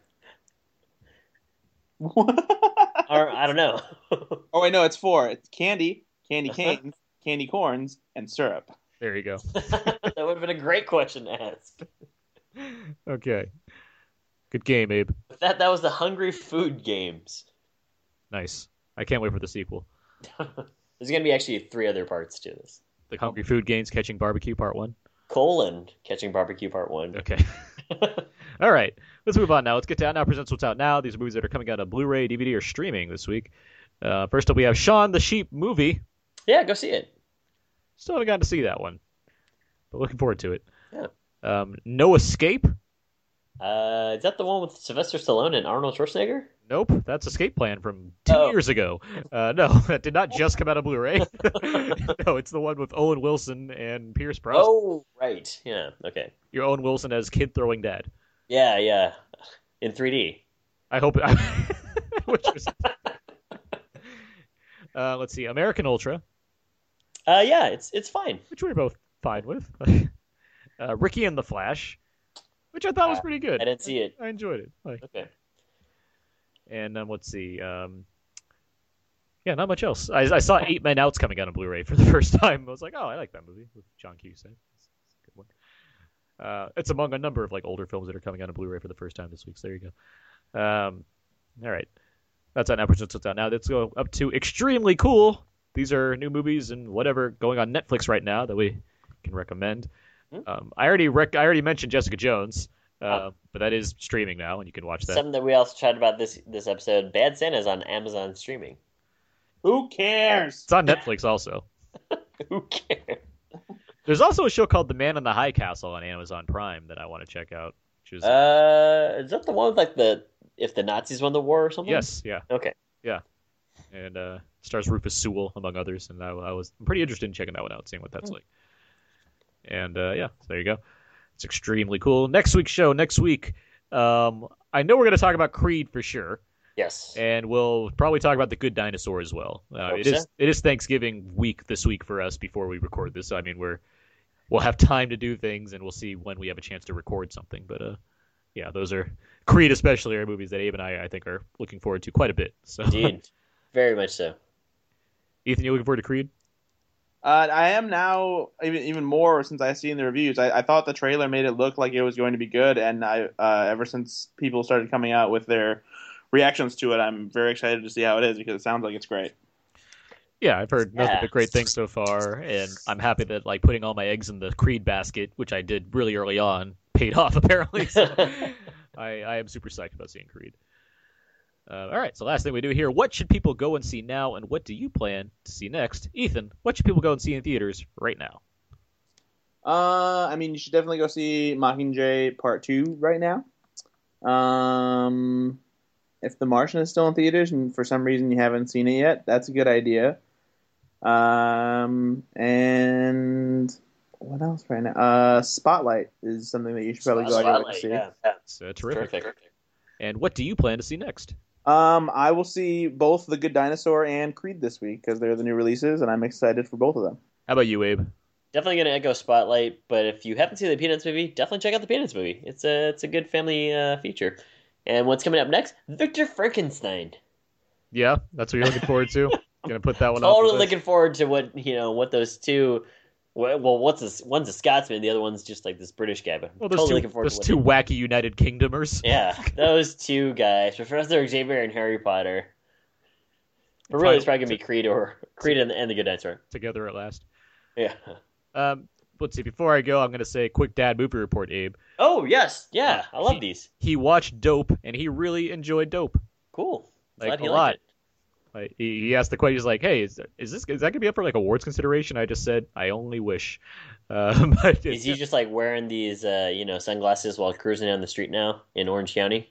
Or Or I don't know. oh wait, no, it's four. It's candy, candy Uh-huh. canes, candy corns, and syrup. there you go. That would have been a great question to ask. Okay, good game, Abe. With that, that was the Hungry Food Games. Nice. I can't wait for the sequel. There's going to be actually three other parts to this. The Hungry Food Games Catching Barbecue Part One. Colon, Catching Barbecue Part one. Okay. All right. Let's move on now. Let's get to Out Now Presents What's Out Now. These are movies that are coming out on Blu-ray, D V D, or streaming this week. Uh, first up, we have Shaun the Sheep movie. Yeah, go see it. Still haven't gotten to see that one, but looking forward to it. Yeah. Um, No Escape. Uh, is that the one with Sylvester Stallone and Arnold Schwarzenegger? Nope, that's Escape Plan from two Oh. years ago. Uh, no, that did not just come out on Blu-ray. No, it's the one with Owen Wilson and Pierce Brosnan. Oh, right. Yeah, okay. Your Owen Wilson as kid throwing dad. Yeah, yeah. In three D. I hope. Which was... uh, let's see, American Ultra, Uh, yeah, it's it's fine. which we were both fine with. uh, Ricky and the Flash, which I thought was Uh, pretty good. I didn't see it. I enjoyed it. Like, Okay. and um, let's see. Um, yeah, not much else. I, I saw Eight Men Out's coming out on Blu-ray for the first time. I was like, oh, I like that movie with John Cusack. It's, it's a good one. Uh, it's among a number of like older films that are coming out on Blu-ray for the first time this week. So there you go. Um, all right, that's out now. Presents What's Out Now. Let's go up to Extremely Cool. These are new movies and whatever going on Netflix right now that we can recommend. Um, I already rec- I already mentioned Jessica Jones. Uh, but that is streaming now, and you can watch that. Something that we also chatted about this this episode. Bad Santa's on Amazon streaming. Who cares? It's on Netflix also. Who cares? There's also a show called The Man in the High Castle on Amazon Prime that I want to check out. Which is Uh, is that the one with like the if the Nazis won the war or something? yes, yeah, Okay. yeah, and uh, stars Rufus Sewell among others, and I, I was I'm pretty interested in checking that one out, seeing what that's like. And uh, yeah, so there you go. It's extremely cool. Next week's show, next week, um, I know we're going to talk about Creed for sure. Yes. And we'll probably talk about The Good Dinosaur as well. Uh, Hope it is so. it is Thanksgiving week this week for us before we record this. So, I mean, we're we'll have time to do things, and we'll see when we have a chance to record something. But uh, yeah, those are Creed, especially, are movies that Abe and I I think are looking forward to quite a bit. So, Indeed. Very much so. Ethan, you looking forward to Creed? Uh, I am now even even more since I've seen the reviews. I, I thought the trailer made it look like it was going to be good, and I uh, ever since people started coming out with their reactions to it, I'm very excited to see how it is because it sounds like it's great. Yeah, I've heard nothing Yeah. but great things so far, and I'm happy that like putting all my eggs in the Creed basket, which I did really early on, paid off apparently. So I, I am super psyched about seeing Creed. Uh, all right, so last thing we do here: what should people go and see now, and what do you plan to see next? Ethan, what should people go and see in theaters right now? Uh, I mean, you should definitely go see Mockingjay Part Two right now. Um, if The Martian is still in theaters and for some reason you haven't seen it yet, that's a good idea. Um, and what else right now? Uh, Spotlight is something that you should probably go out and see. Yeah. It's uh, terrific. Terrific. And what do you plan to see next? Um, I will see both The Good Dinosaur and Creed this week because they're the new releases, and I'm excited for both of them. How about you, Abe? Definitely going to echo Spotlight, but if you haven't seen the Peanuts movie, definitely check out the Peanuts movie. It's a it's a good family uh, feature. And what's coming up next? Victor Frankenstein. Yeah, that's what you're looking forward to. Gonna put that one on. Totally looking forward to what you know what those two. Well, what's this? One's a Scotsman, the other one's just like this British guy. But Well, those totally two, looking forward those to two what wacky United Kingdomers. they- Yeah, those two guys, Professor Xavier and Harry Potter. But really, it's probably gonna be Creed or Creed and, and the Good Dinosaur. Together at last. Yeah. Um, let's see. Before I go, I'm gonna say a quick dad movie report, Abe. Oh yes, yeah, I love he, these. He watched Dope, and he really enjoyed Dope. Cool. Like Glad he a liked lot. it. Like, he, he asked the question. He's like, "Hey, is, is this is that gonna be up for like awards consideration?" I just said, "I only wish." Um, but Is he just like wearing these, uh, you know, sunglasses while cruising down the street now in Orange County?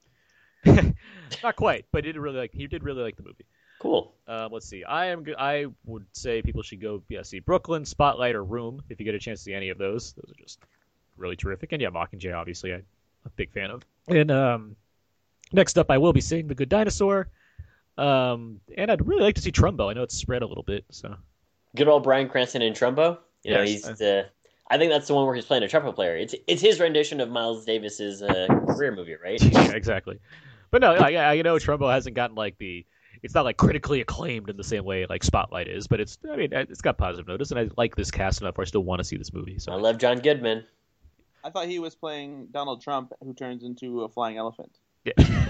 not quite, but he did really like. He did really like the movie. Cool. Um, let's see. I am. go- I would say people should go yeah, see Brooklyn, Spotlight, or Room if you get a chance to see any of those. Those are just really terrific. And yeah, Mockingjay, obviously, I'm a big fan of. And um, next up, I will be seeing The Good Dinosaur. Um, and I'd really like to see Trumbo. I know it's spread a little bit, so Good old Bryan Cranston in Trumbo. You know, Yes. he's the. I think that's the one where he's playing a trumpet player. It's it's his rendition of Miles Davis's uh, career movie, right? yeah, exactly. But no, I, I know Trumbo hasn't gotten like the. It's not like critically acclaimed in the same way like Spotlight is, but it's. I mean, it's got positive notice, and I like this cast enough where I still want to see this movie. I So love John Goodman. I thought he was playing Donald Trump, who turns into a flying elephant. yeah.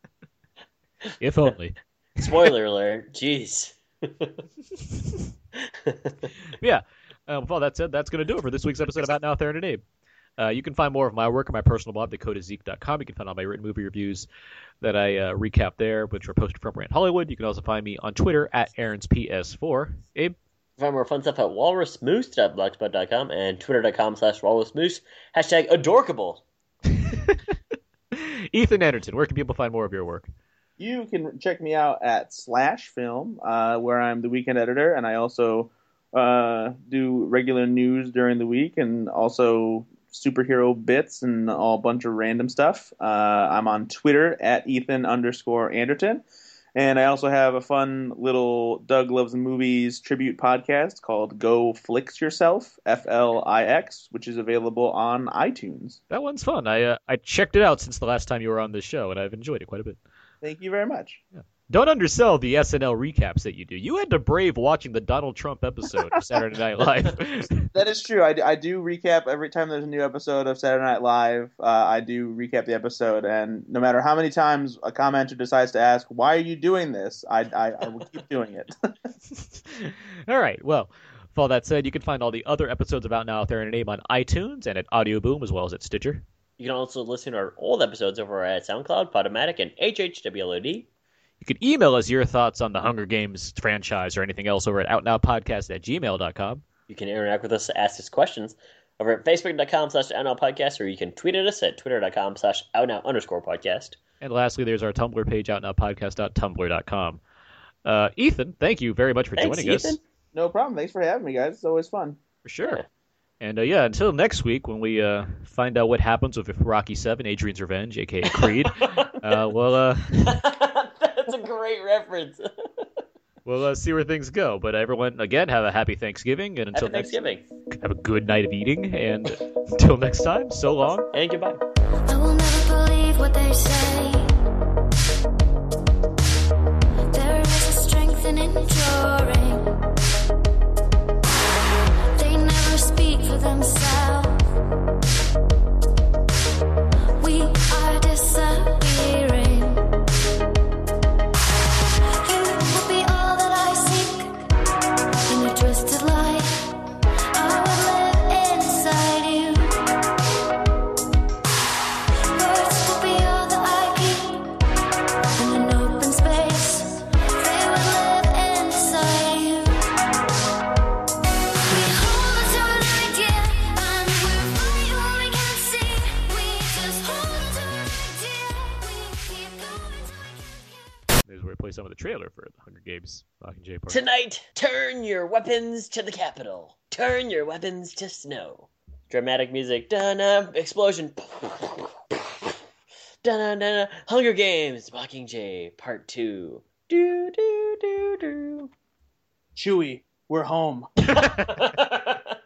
If only. Spoiler alert. Jeez. Yeah. Uh, with all that said, that's going to do it for this week's episode of Out Now, Theron and Abe. Uh, you can find more of my work on my personal blog, dakota zeke dot com. You can find all my written movie reviews that I uh, recap there, which are posted from Rant Hollywood. You can also find me on Twitter at Aaron's P S four. Abe? Find more fun stuff at walrusmoose dot blogspot dot com and twitter dot com slash walrusmoose. Hashtag adorkable. Ethan Anderton, where can people find more of your work? You can check me out at Slash Film, uh, where I'm the weekend editor, and I also uh, do regular news during the week, and also superhero bits and all bunch of random stuff. Uh, I'm on Twitter at Ethan underscore Anderton, and I also have a fun little Doug Loves Movies tribute podcast called Go Flix Yourself, F L I X, which is available on iTunes. That one's fun. I uh, I checked it out since the last time you were on this show, and I've enjoyed it quite a bit. Thank you very much. Yeah. Don't undersell the S N L recaps that you do. You had to brave watching the Donald Trump episode of Saturday Night Live. That is true. I, I do recap every time there's a new episode of Saturday Night Live. Uh, I do recap the episode, and no matter how many times a commenter decides to ask, "Why are you doing this?" I I, I will keep doing it. All right. Well, with all that said, you can find all the other episodes of Out Now, Theron and Abe on iTunes and at Audio Boom, as well as at Stitcher. You can also listen to our old episodes over at SoundCloud, Podomatic, and H H W L O D. You can email us your thoughts on the Hunger Games franchise or anything else over at outnowpodcast at gmail dot com. You can interact with us, ask us questions over at facebook dot com slash outnowpodcast, or you can tweet at us at twitter dot com slash outnow underscore podcast. And lastly, there's our Tumblr page, outnowpodcast dot tumblr dot com. Uh, Ethan, thank you very much for Thanks, joining Ethan. us. No problem. Thanks for having me, guys. It's always fun. For sure. Yeah. And uh, yeah, until next week when we uh, find out what happens with Rocky seven, Adrian's Revenge, a k a. Creed, uh, we'll, uh, That's a great reference. we'll uh, see where things go. But everyone, again, have a happy Thanksgiving. And until Happy Thanksgiving. next have a good night of eating. And until next time, so long. And goodbye. I will never believe what they say. There is a strength in enduring. They never speak for themselves. We are disappearing. play some of the trailer for the Hunger Games Mockingjay Part. Tonight, turn your weapons to the Capitol. Turn your weapons to snow. Dramatic music. Dun-na, explosion. Dun-na-na-na. Hunger Games Mockingjay Part two. Do, do, do, do. Chewie, we're home.